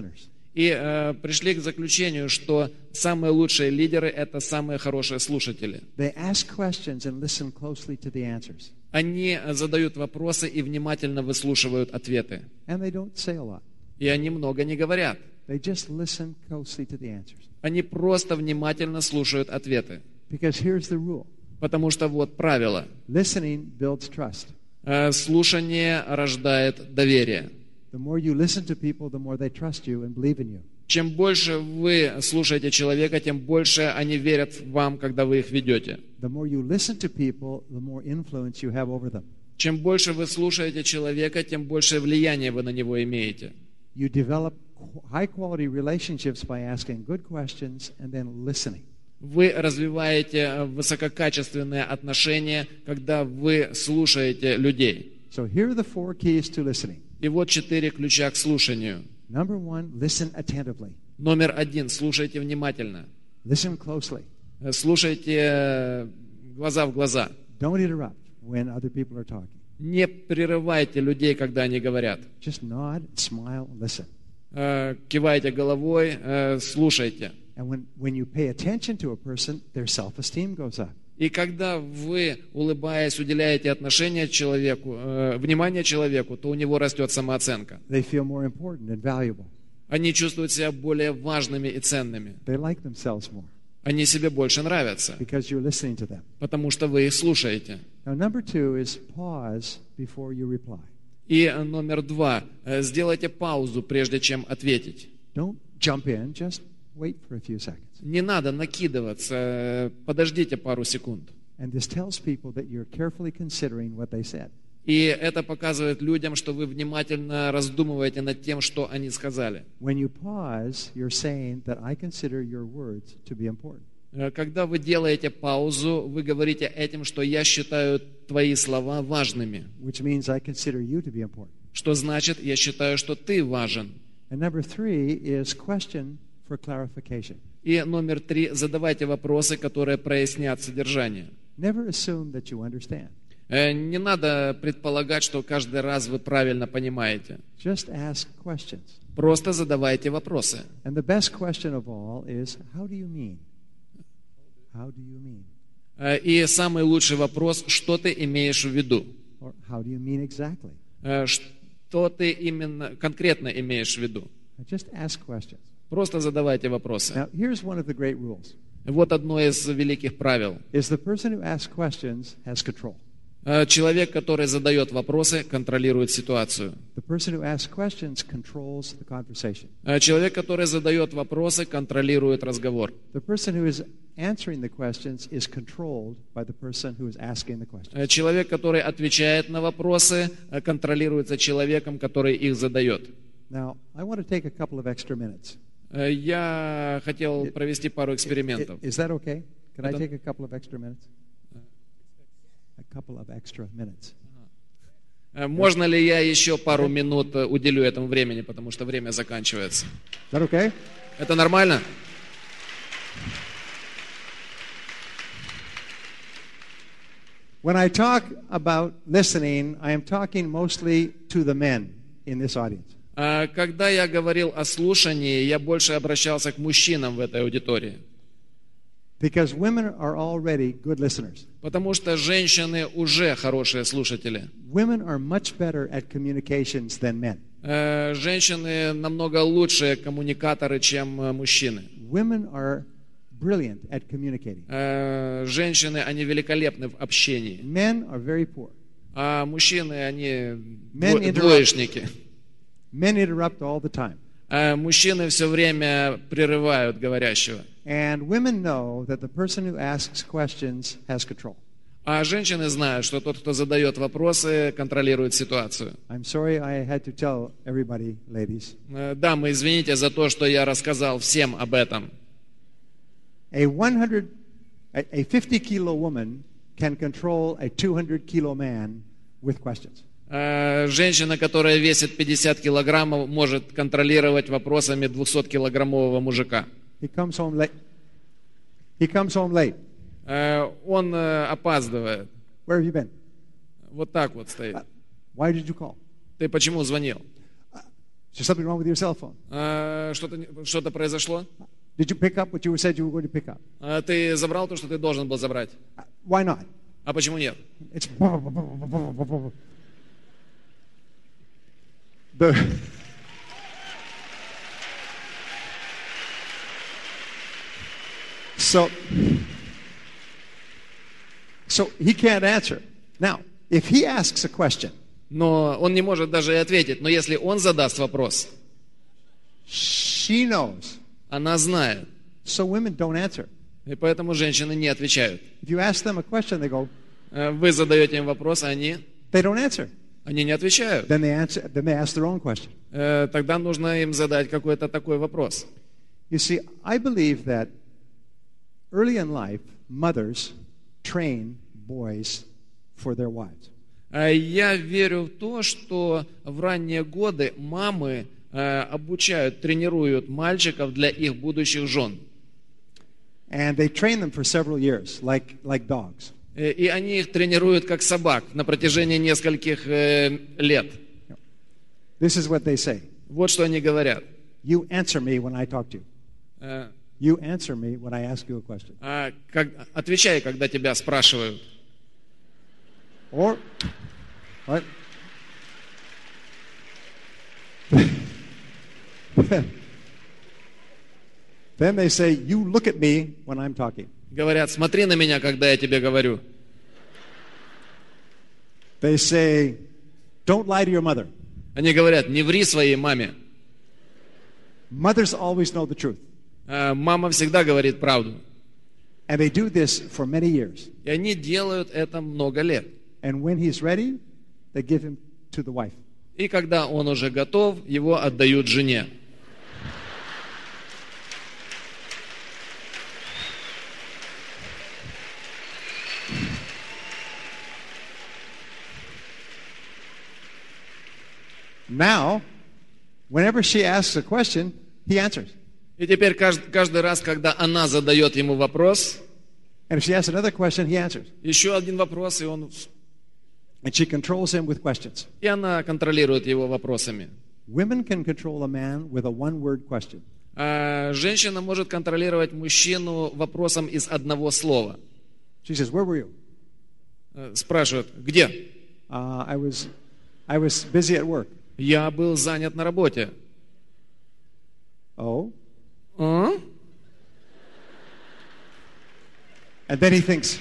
И э, пришли к заключению, что самые лучшие лидеры – это самые хорошие слушатели. They ask questions and listen closely to the answers. Они задают вопросы и внимательно выслушивают ответы. And they don't say a lot. И они много не говорят. They just listen closely to the answers. Они просто внимательно слушают ответы. Because here's the rule. Потому что вот правило. Listening builds trust. Э, Слушание рождает доверие. The more you listen to people, the more they trust you and believe in you. Чем больше вы слушаете человека, тем больше они верят в вам, когда вы их ведете. The more you listen to people, the more influence you have over them. Чем больше вы слушаете человека, тем больше влияния вы на него имеете. You develop high-quality relationships by asking good questions and then listening. Вы развиваете высококачественные отношения, когда вы слушаете людей. So here are the four keys to listening. И вот четыре ключа к слушанию. Number one, listen attentively. Номер один. Слушайте внимательно. Listen closely. Слушайте глаза в глаза. Don't interrupt when other people are talking. Не прерывайте людей, когда они говорят. Just nod, smile, and listen. Э, Кивайте головой, э, слушайте. And when, when you pay attention to a person, their self-esteem goes up. И когда вы, улыбаясь, уделяете отношение человеку, э, внимание человеку, то у него растет самооценка. They feel more important and valuable. Они чувствуют себя более важными и ценными. They like themselves more Они себе больше нравятся, because you're listening to them. потому что вы их слушаете. Now, number two is pause before you reply. И номер два. э, Сделайте паузу, прежде чем ответить. Don't jump in, just wait for a few seconds. Не надо накидываться, э, подождите пару секунд. And this tells people that you're carefully considering what they said. И это показывает людям, что вы внимательно раздумываете над тем, что они сказали. When you pause, you're saying that I consider your words to be important. Э, Когда вы делаете паузу, вы говорите этим, что я считаю твои слова важными. Which means I consider you to be important. Что значит, я считаю, что ты важен. And number three is question for clarification. И номер три. Задавайте вопросы, которые прояснят содержание. Never assume that you understand. Э, Не надо предполагать, что каждый раз вы правильно понимаете. Just ask questions. Просто задавайте вопросы. And the best question of all is, how do you mean? How do you mean? Э, И самый лучший вопрос, что ты имеешь в виду? Or how do you mean exactly? Э, Что ты именно конкретно имеешь в виду? Just ask questions. Просто задавайте вопросы. Now, here's one of the great rules. Вот одно из великих правил. Is the person who asks questions has control. Э, Человек, который задает вопросы, контролирует ситуацию. The person who asks questions controls the conversation. Э, Человек, который задает вопросы, контролирует разговор. The person who is answering the questions is controlled by the person who is asking the questions. Э, Человек, который отвечает на вопросы, э, контролируется человеком, который их задает. Now, I want to take a couple of extra minutes. Э, Я хотел провести пару экспериментов. Is that okay? Can I Это- take a couple of extra minutes? A couple of extra minutes. Э, Можно ли я еще пару минут э, уделю этому времени, потому что время заканчивается? Is that okay? Это нормально? When I talk about listening, I am talking mostly to the men in this audience. Э, Когда я говорил о слушании, я больше обращался к мужчинам в этой аудитории. Because women are already good listeners. Потому что женщины уже хорошие слушатели. Women are much better at communications than men. Э, Женщины намного лучшие коммуникаторы, чем э, мужчины. Women are brilliant at communicating. Э, Женщины, они великолепны в общении. Men are very poor. А мужчины, они Men дво- interrupt. двоечники. Men interrupt all the time. А мужчины все время прерывают говорящего. And women know that the person who asks questions has control. А женщины знают, что тот, кто задает вопросы, контролирует ситуацию. I'm sorry I had to tell everybody, ladies. Э, Дамы, извините за то, что я рассказал всем об этом. A one hundred, a a fifty kilo woman can control a two hundred kilo man with questions. Э, Женщина, которая весит пятьдесят килограммов, может контролировать вопросами двухсоткилограммового мужика. He comes home late. He comes home late. Э, Он э, опаздывает. Where have you been? Вот так вот стоит. Why did you call? Ты почему звонил? Is there something wrong with your cell phone? А, что-то, не- что-то произошло? Did you pick up what you said you were going to pick up? А, ты забрал то, что ты должен был забрать. Uh, Why not? А почему нет? It's the so so he can't answer. Now, if he asks a question, Но он не может даже и ответить. Но если он задаст вопрос, she knows. она знает. So women don't answer. И поэтому женщины не отвечают. If you ask them a question, they go, Э, Вы задаете им вопрос, а они, they don't answer. они не отвечают. Then they answer. Then they ask their own question. Э, Тогда нужно им задать какой-то такой вопрос. You see, I believe that early in life, mothers train boys for their wives. А Я верю в то, что в ранние годы мамы э, обучают, тренируют мальчиков для их будущих жен. And they train them for several years, like, like dogs. Э, И они их тренируют как собак на протяжении нескольких э, лет. This is what they say. Вот что они говорят. You answer me when I talk to you. Э, You answer me when I ask you a question. а как- Отвечай, когда тебя спрашивают. Or, what? Then they say, you look at me when I'm talking. Говорят, смотри на меня, когда я тебе говорю. They say, don't lie to your mother. Они говорят, не ври своей маме. Mothers always know the truth. Э, Мама всегда говорит правду. And they do this for many years. И они делают это много лет. And when he's ready, they give him to the wife. И когда он уже готов, его отдают жене. Now, whenever she asks a question, he answers. И теперь каждый, каждый раз, когда она задает ему вопрос, And if she asks another question, he answers. еще один вопрос, и, он, And she controls him with questions. и она контролирует его вопросами. Women can control a man with a one-word question. А женщина может контролировать мужчину вопросом из одного слова. She says, where were you? Э, Спрашивают, где? Uh, I was, I was busy at work. Я был занят на работе. Oh? А? And then he thinks,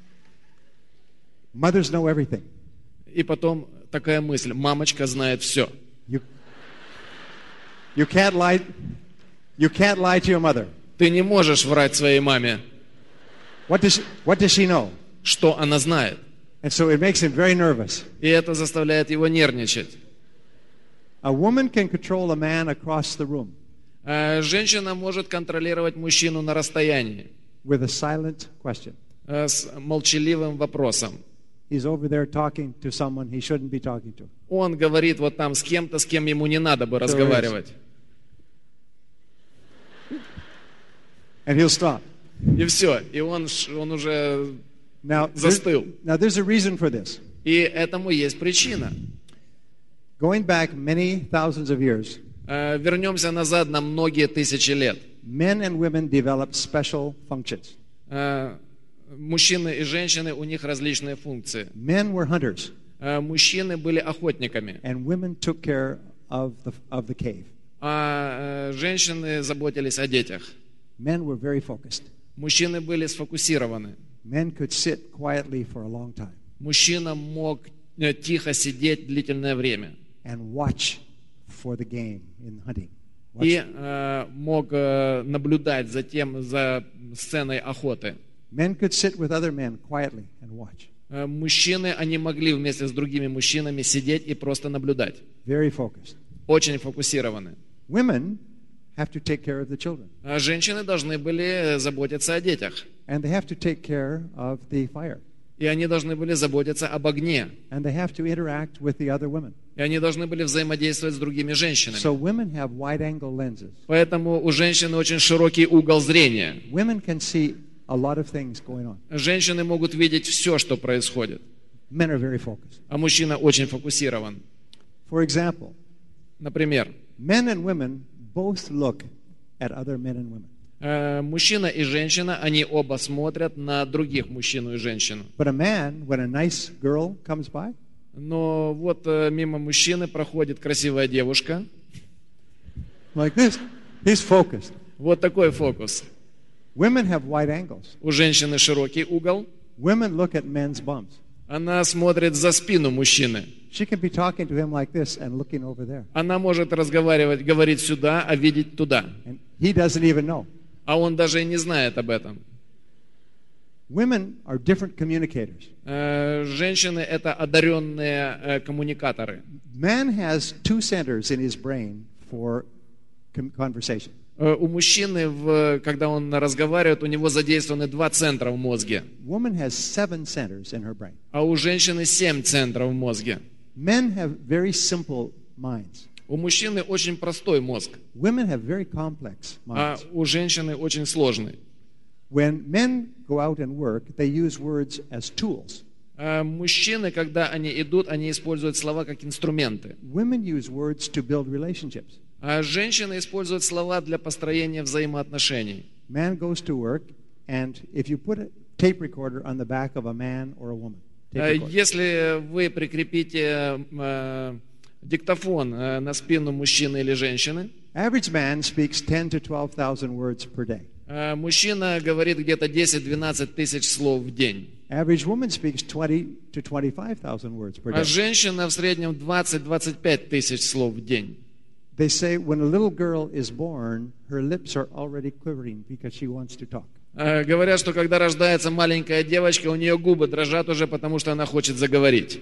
mothers know everything. И потом такая мысль, мамочка знает все. You, you can't lie, you can't lie to your mother. Ты не можешь врать своей маме. What does she, what does she know? Что она знает? And so it makes him very nervous. И это заставляет его нервничать. A woman can control a man across the room А женщина может контролировать мужчину на расстоянии with a silent question. э, с молчаливым вопросом. He's over there talking to someone he shouldn't be talking to. Он говорит вот там с кем-то, с кем ему не надо бы разговаривать. And he'll stop. И все. И он, ш- он уже Now, there's, застыл. now there's a reason for this. И этому есть причина. Going back many thousands of years, Э, Вернемся назад на многие тысячи лет. men and women developed special functions. Э, Мужчины и женщины, у них различные функции. Men were hunters, Э, Мужчины были охотниками, and women took care of the, of the cave. а э, женщины заботились о детях. Men were very focused. Мужчины были сфокусированы. Men could sit quietly for a long time Мужчина мог э, тихо сидеть длительное время and watch for the game in hunting. Watch. и э, мог э, наблюдать за тем, за сценой охоты. Men could sit with other men quietly and watch. Э, Мужчины, они могли вместе с другими мужчинами сидеть и просто наблюдать. Very focused. Очень фокусированы. Women have to take care of the children, А женщины должны были заботиться о детях. and they have to take care of the fire, И они должны были заботиться об огне. and they have to interact with the other women. И они должны были взаимодействовать с другими женщинами. So women have wide-angle lenses. Поэтому у женщины очень широкий угол зрения. Women can see a lot of things going on. Женщины могут видеть все, что происходит. Men are very focused. А мужчина очень фокусирован. For example, Например, Men and women both look at other men and women. Э, Мужчина и женщина, они оба смотрят на других мужчину и женщину. But a man, when a nice girl comes by, Но вот э, мимо мужчины проходит красивая девушка. like this, he's focused. Вот такой фокус. Women have wide angles. У женщины широкий угол. Women look at men's bums. Она смотрит за спину мужчины. She can be talking to him like this and looking over there. Она может разговаривать, говорить сюда, а видеть туда. And he doesn't even know. А он даже и не знает об этом. Women are different communicators. Э, Женщины — это одаренные э, коммуникаторы. Man has two centers in his brain for com- conversation. Э, У мужчины, в- когда он разговаривает, у него задействованы два центра в мозге, Woman has seven centers in her brain. а у женщины семь центров в мозге. Men have very simple minds. У мужчины очень простой мозг, Women have very complex а minds. у женщины очень сложный. When men go out and work, they use words as tools. А мужчины, когда они идут, они используют слова как инструменты. Women use words to build relationships. А женщины используют слова для построения взаимоотношений. Man goes to work, and if you put a tape recorder on the back of a man or a woman, tape А recorder, Если вы прикрепите э, диктофон э, на спину мужчины или женщины, average man speaks ten to twelve thousand words per day. э, мужчина говорит где-то десять-двенадцать тысяч слов в день, Average woman speaks twenty to twenty-five thousand words per а day. женщина в среднем двадцать-двадцать пять тысяч слов в день. They say when a little girl is born, her lips are already quivering because she wants to talk. Э, Говорят, что когда рождается маленькая девочка, у нее губы дрожат уже, потому что она хочет заговорить.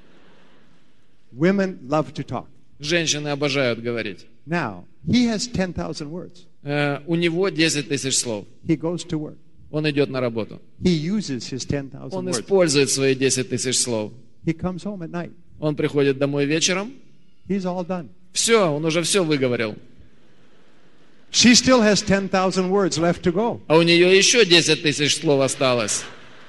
Women love to talk. Женщины обожают говорить. Now, he has ten thousand words. Э, У него десять тысяч слов. He goes to work. Он идет на работу. He uses his ten thousand Он words. использует свои десять тысяч слов. He comes home at night. Он приходит домой вечером. He's all done. Все, он уже все выговорил. She still has ten thousand words left to go. А у нее еще десять тысяч слов осталось.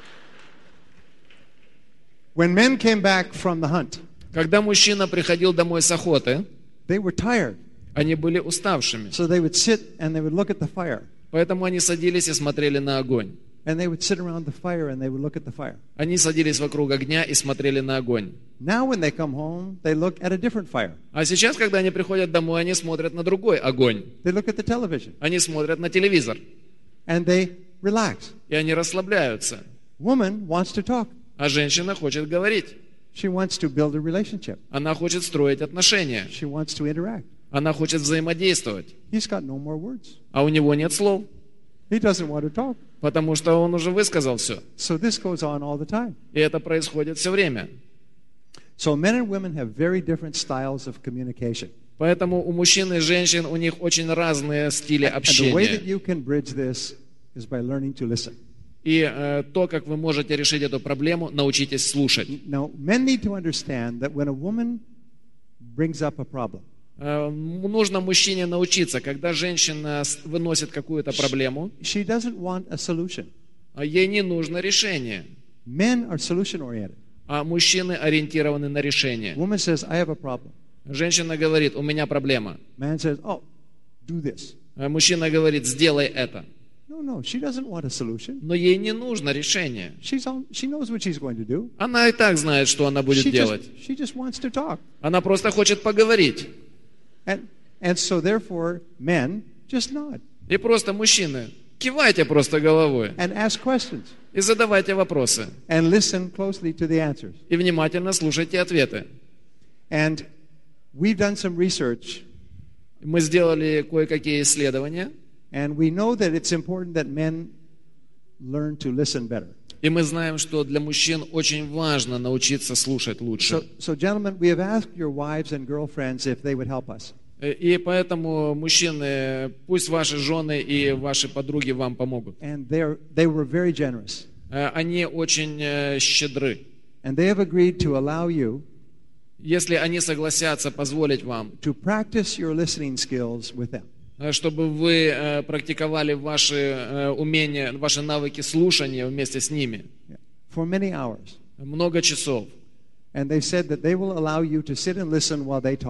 When men came back from the hunt, Когда мужчина приходил домой с охоты, they were tired. они были уставшими. So they would sit and they would look at the fire. Поэтому они садились и смотрели на огонь. And they would sit around the fire and they would look at the fire. Они садились вокруг огня и смотрели на огонь. Now when they come home, they look at a different fire. А сейчас, когда они приходят домой, они смотрят на другой огонь. They look at the television Они смотрят на телевизор. and they relax. И они расслабляются. Woman wants to talk. А женщина хочет говорить. She wants to build a relationship. Она хочет строить отношения. She wants to interact. Она хочет взаимодействовать. He's got no more words. А у него нет слов. He doesn't want to talk. Потому что он уже высказал все. So this goes on all the time. И это происходит все время. So men and women have very different styles of communication. Поэтому у мужчин и женщин у них очень разные стили And the way that общения. you can bridge this is by learning to listen. И э, то, как вы можете решить эту проблему, научитесь слушать. Now, men need to understand that when a woman brings up a problem, Э, нужно мужчине научиться, когда женщина с- выносит какую-то проблему, she doesn't want a solution. а ей не нужно решение. Men are solution oriented. А мужчины ориентированы на решение. Woman says, I have a problem. Женщина говорит, у меня проблема. Man says, oh, do this. А мужчина говорит, сделай это. No, no, she doesn't want a solution. Но ей не нужно решение. She's all, she knows what she's going to do. Она и так знает, что она будет She делать. just, she just wants to talk. Она просто хочет поговорить. And, and so therefore, men just nod И просто мужчины, кивайте просто головой and ask questions и задавайте вопросы. and listen closely to the answers. И внимательно слушайте ответы. And we've done some research, Мы сделали кое-какие исследования, and we know that it's important that men learn to listen better. и мы знаем, что для мужчин очень важно научиться слушать So, лучше. so gentlemen, we have asked your wives and girlfriends if they would help us. И поэтому, мужчины, пусть ваши жены и ваши подруги вам помогут. And they're, they were very generous. Э, Они очень э, щедры. And they have agreed to allow you Если они согласятся позволить вам, to practice your listening skills with them. э, чтобы вы э, практиковали ваши э, умения, ваши навыки слушания вместе с ними Yeah. For many hours. много часов. And they said that they will allow you to sit and listen while they talk.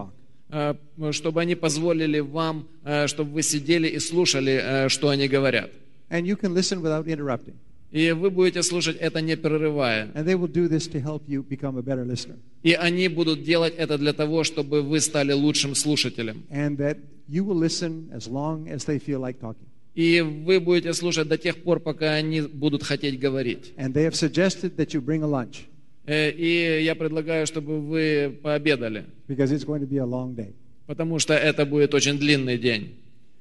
э, чтобы они позволили вам, э, чтобы вы сидели и слушали, э, что они говорят. And you can listen without interrupting. И вы будете слушать это не прерывая. And they will do this to help you become a better listener. И они будут делать это для того, чтобы вы стали лучшим слушателем. And that you will listen as long as they feel like talking. И вы будете слушать до тех пор, пока они будут хотеть говорить. And they have suggested that you bring a lunch. Э, И я предлагаю, чтобы вы пообедали, Because it's going to be a long day. потому что это будет очень длинный день.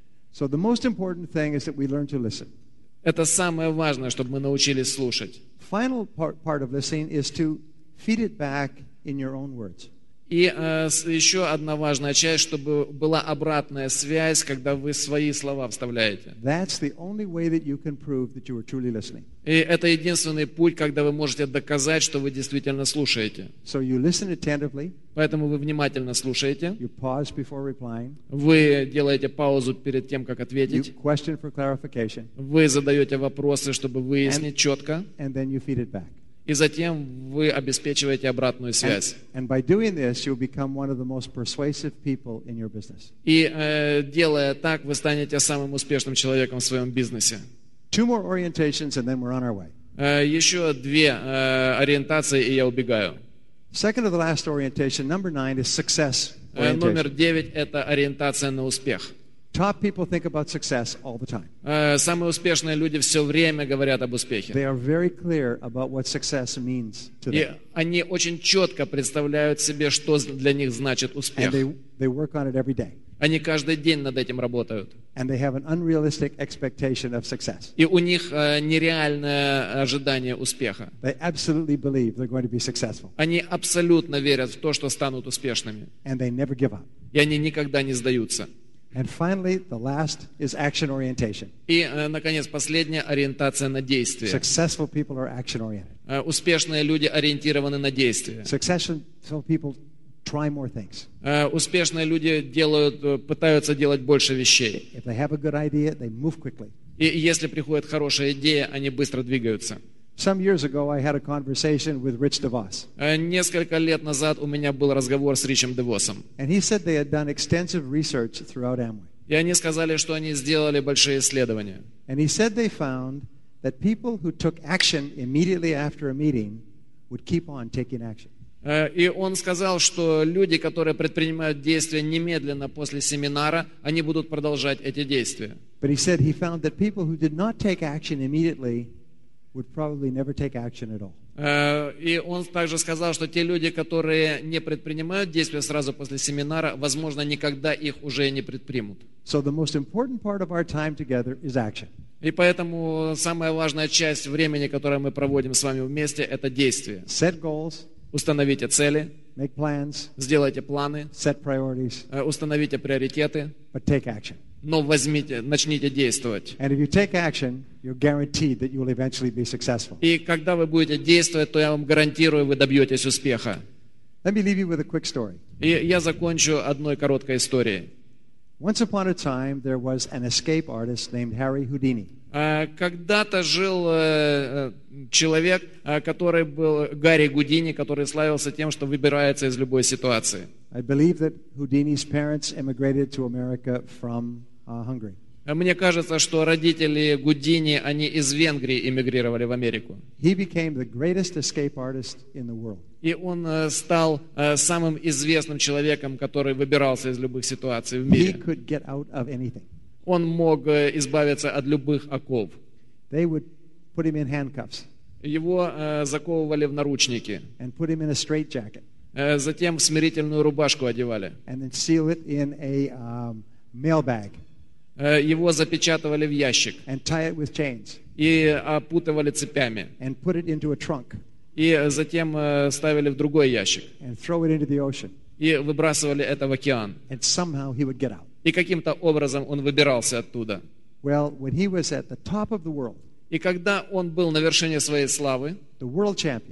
So the most important thing is that we learn to listen. Это самое важное, чтобы мы научились слушать. Final part, part of listening is to feed it back in your own words. И э, с- еще одна важная часть, чтобы была обратная связь, когда вы свои слова вставляете. That's the only way that you can prove that you are truly listening. И это единственный путь, когда вы можете доказать, что вы действительно слушаете. So you listen attentively, Поэтому вы внимательно слушаете, you pause before replying, вы делаете паузу перед тем, как you ответить, question for clarification, вы задаете вопросы, чтобы выяснить четко, and then you feed it back. и затем вы обеспечиваете обратную And, связь. and by doing this, you'll become one of the most persuasive people in your business. И э, делая так, вы станете самым успешным человеком в своем бизнесе. Two more orientations, and then we're on our way. Э, еще две э, ориентации, и я убегаю. Second to the last orientation, number nine, is success Э, номер orientation. девять – это ориентация на успех. Top people think about success all the time. Э, самые успешные люди все время говорят об успехе. They are very clear about what success means to И them. они очень четко представляют себе, что для них значит And успех. they, they work on it every day. Они каждый день над этим работают. And they have an unrealistic expectation of success. И у них э, нереальное ожидание успеха. They absolutely believe they're going to be successful. Они абсолютно верят в то, что станут успешными. And they never give up. И они никогда не сдаются. And finally, the last is action orientation. И, э, наконец, последняя ориентация на действие. Successful people are action oriented. Э, Успешные люди ориентированы на действие. Successful people try more things. Э, Успешные люди делают, э, пытаются делать больше вещей. If they have a good idea, they move quickly. И если приходит хорошая идея, они быстро двигаются. Some years ago, I had a conversation with Rich DeVos. Э, Несколько лет назад у меня был разговор с Ричем Девосом. And he said they had done extensive research throughout Amway. И они сказали, что они сделали большие исследования. And he said they found that people who took action immediately after a meeting would keep on taking action. Э, И он сказал, что люди, которые предпринимают действия немедленно после семинара, они будут продолжать эти действия. But he said he found that people who did not take action immediately would probably never take action at all. Э, И он также сказал, что те люди, которые не предпринимают действия сразу после семинара, возможно, никогда их уже не предпримут. So the most important part of our time together is action. И поэтому самая важная часть времени, которое мы проводим с вами вместе, это действие. Set goals, Установите цели, make plans, сделайте планы, set priorities, э, установите приоритеты, but take action. но возьмите, начните действовать. And if you take action, you're guaranteed that you will eventually be successful. И когда вы будете действовать, то я вам гарантирую, вы добьетесь успеха. Let me leave you with a quick story. И я закончу одной короткой историей. Once upon a time, there was an escape artist named Harry Houdini. Э, Когда-то жил э, э, человек, э, который был Гарри Гудини, который славился тем, что выбирается из любой ситуации. I believe that Houdini's parents immigrated to America from uh, Hungary. Э, Мне кажется, что родители Гудини, они из Венгрии эмигрировали в Америку. He became the greatest escape artist in the world. И он э, стал э, самым известным человеком, который выбирался из любых ситуаций в He мире. could get out of anything. Он мог э, избавиться от любых оков. They would put him in handcuffs Его э, заковывали в наручники, and put him in a straitjacket э, затем в смирительную рубашку одевали. and then seal it in a um, mail bag Э, Его запечатывали в ящик and tie it with chains и опутывали цепями. and put it into a trunk И затем э, ставили в другой ящик. and throw it into the ocean. И выбрасывали это в океан. And somehow he would get out. И каким-то образом он выбирался оттуда. Well, when he was at the top of the world, И когда он был на вершине своей славы, the world champion,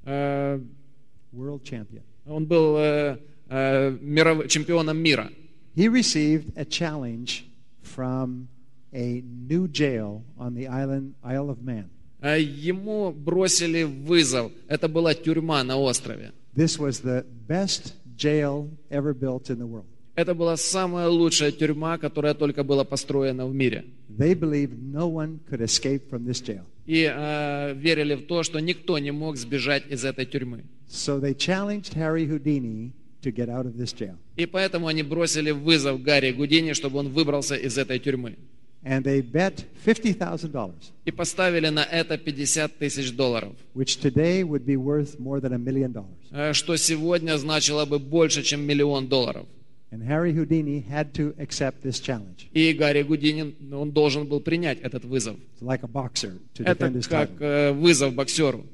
э, world champion, он был э, э, миров- чемпионом мира. he received a challenge from a new jail on the island Isle of Man. Э, Ему бросили вызов. Это была тюрьма на острове. This was the best jail ever built in the world. Это была самая лучшая тюрьма, которая только была построена в мире. They believed no one could escape from this jail. И э, верили в то, что никто не мог сбежать из этой тюрьмы. So they challenged Harry Houdini to get out of this jail. И поэтому они бросили вызов Гарри Гудини, чтобы он выбрался из этой тюрьмы. And they bet fifty thousand dollars, И поставили на это пятьдесят тысяч долларов, which today would be worth more than a million dollars. э, что сегодня значило бы больше, чем миллион долларов. And Harry Houdini had to accept this challenge. И Гарри Гудини, он должен был принять этот вызов. It's like a boxer to Это defend his как title. э, вызов боксеру.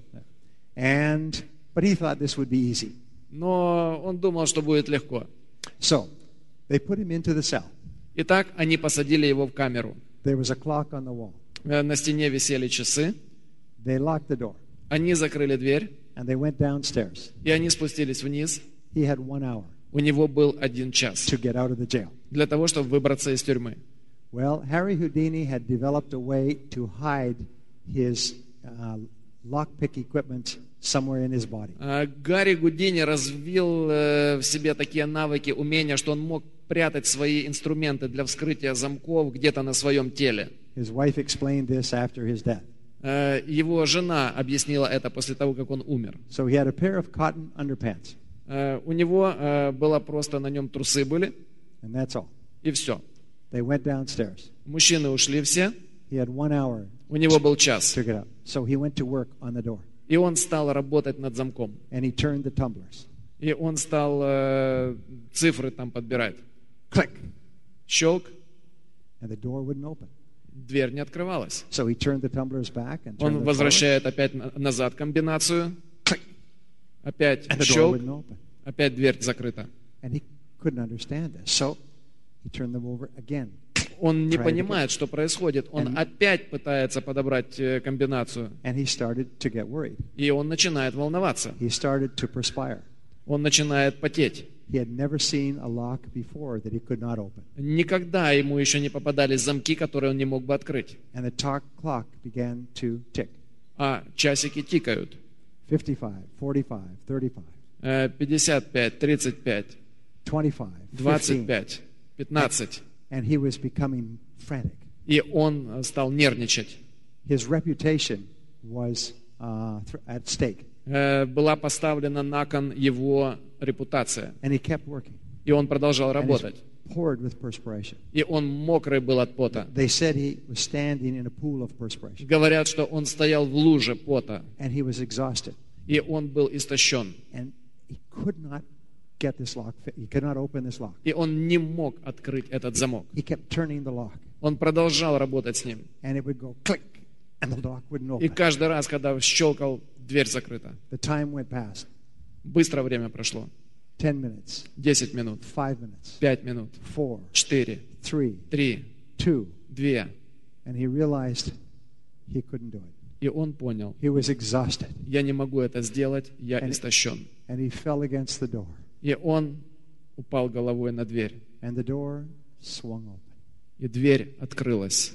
And but he thought this would be easy. Но он думал, что будет легко. So they put him into the cell. Итак, они посадили его в камеру. There was a clock on the wall. Э, На стене висели часы. They locked the door Они закрыли дверь, and they went downstairs. и они спустились вниз. He had one hour У него был один час to get out of the jail. для того, чтобы выбраться из тюрьмы. Well, Harry Houdini had developed a way to hide his uh, lockpick equipment somewhere in his body. А Гарри Гудини развил э, в себе такие навыки, умения, что он мог прятать свои инструменты для вскрытия замков где-то на своем теле. His wife explained this after his death. Э, Его жена объяснила это после того, как он умер. So he had a pair of cotton underpants, Э, У него э, было просто на нем трусы были, and that's all. и все. They went downstairs. Мужчины ушли все, He had one hour у него был час. to get out. So he went to work on the door, И он стал работать над замком. and he turned the tumblers. И он стал э, цифры там подбирать. Click, Щелк, and the door wouldn't open. дверь не открывалась. So he turned the tumblers back and turned Он the возвращает опять на- назад комбинацию. Click. Опять and the door щелк, wouldn't open. опять дверь закрыта. And he couldn't understand this. So he turned them over again. Он не Try it понимает, что происходит. Он And- опять пытается подобрать э, комбинацию. And he started to get worried. И он начинает волноваться. He started to perspire. Он начинает потеть. He had never seen a lock before that he could not open. Никогда ему еще не попадались замки, которые он не мог бы открыть. And the talk clock began to tick. А часики тикают. fifty-five, forty-five, thirty-five, Э, пятьдесят пять, тридцать пять, twenty-five, двадцать fifteen. пять, пятнадцать. And he was becoming frantic. И он э, стал нервничать. His reputation was uh, th- at stake. Э, Была поставлена на кон его репутация. And he kept working. И он продолжал And he's работать. poured with perspiration. И он мокрый был от пота. They said he was standing in a pool of perspiration. Говорят, что он стоял в луже пота. And he was exhausted. И он был истощен. And he could not get this lock. Fi- he could not open this lock. И он не мог открыть этот замок. He kept turning the lock. Он продолжал работать с ним. And it would go click. And the lock wouldn't И open. каждый раз, когда щелкал, дверь закрыта. The time went past. Быстро время прошло. Ten minutes. десять минут, Five minutes. пять минут, Four. четыре, Three. три, Two. две. And he realized he couldn't do it. И он понял, He was exhausted. я не могу это сделать, я And- истощен. And he fell against the door. И он упал головой на дверь. And the door swung open. И дверь открылась.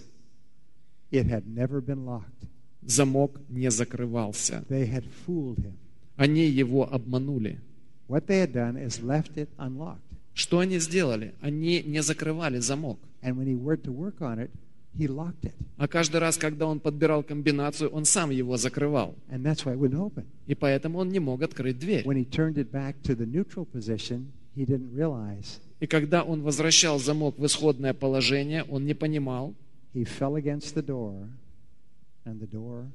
It had never been locked. Замок не закрывался. They had fooled him. Они его обманули. What they had done is left it unlocked. Что они сделали? Они не закрывали замок. And when he went to work on it, he locked it. А каждый раз, когда он подбирал комбинацию, он сам его закрывал. And that's why it wouldn't open. И поэтому он не мог открыть дверь. When he turned it back to the neutral position, he didn't realize И когда он возвращал замок в исходное положение, он не понимал. he fell against the door, and the door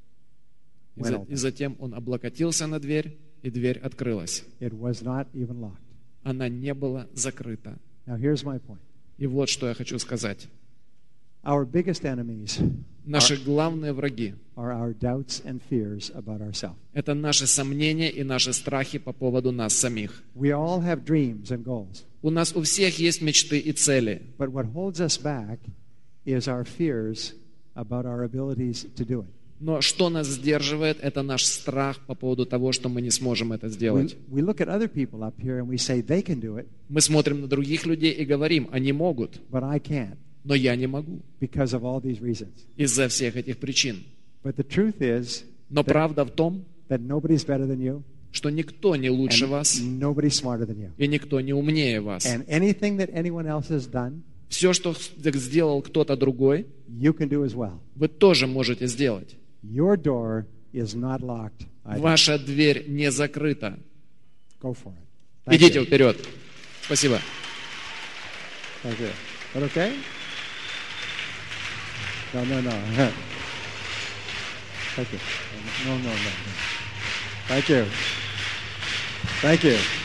И, went за- open. и затем он облокотился на дверь, и дверь открылась. It was not even locked. Она не была закрыта. Now here's my point. И вот что я хочу сказать. Our biggest enemies Наши главные враги are our doubts and fears about ourselves. – это наши сомнения и наши страхи по поводу нас самих. We all have dreams and goals, У нас у всех есть мечты и цели. but what holds us back is our fears about our abilities to do it. Но что нас сдерживает – это наш страх по поводу того, что мы не сможем это We, сделать. we look at other people up here and we say they can do it, Мы смотрим на других людей и говорим, они могут, but I can't но я не могу because of all these reasons. из-за всех этих причин. But the truth is Но правда в том, that nobody's better than you, что никто не лучше вас, and nobody's smarter than you. и никто не умнее вас. And anything that anyone else has done, Все, что сделал кто-то другой, you can do as well. вы тоже можете сделать. Your door is not locked either. Ваша дверь не закрыта. Go for it. Thank Идите you. вперед. Спасибо. Thank you. That okay? No, no, no. Thank you. No, no, no. no. Thank you. Thank you.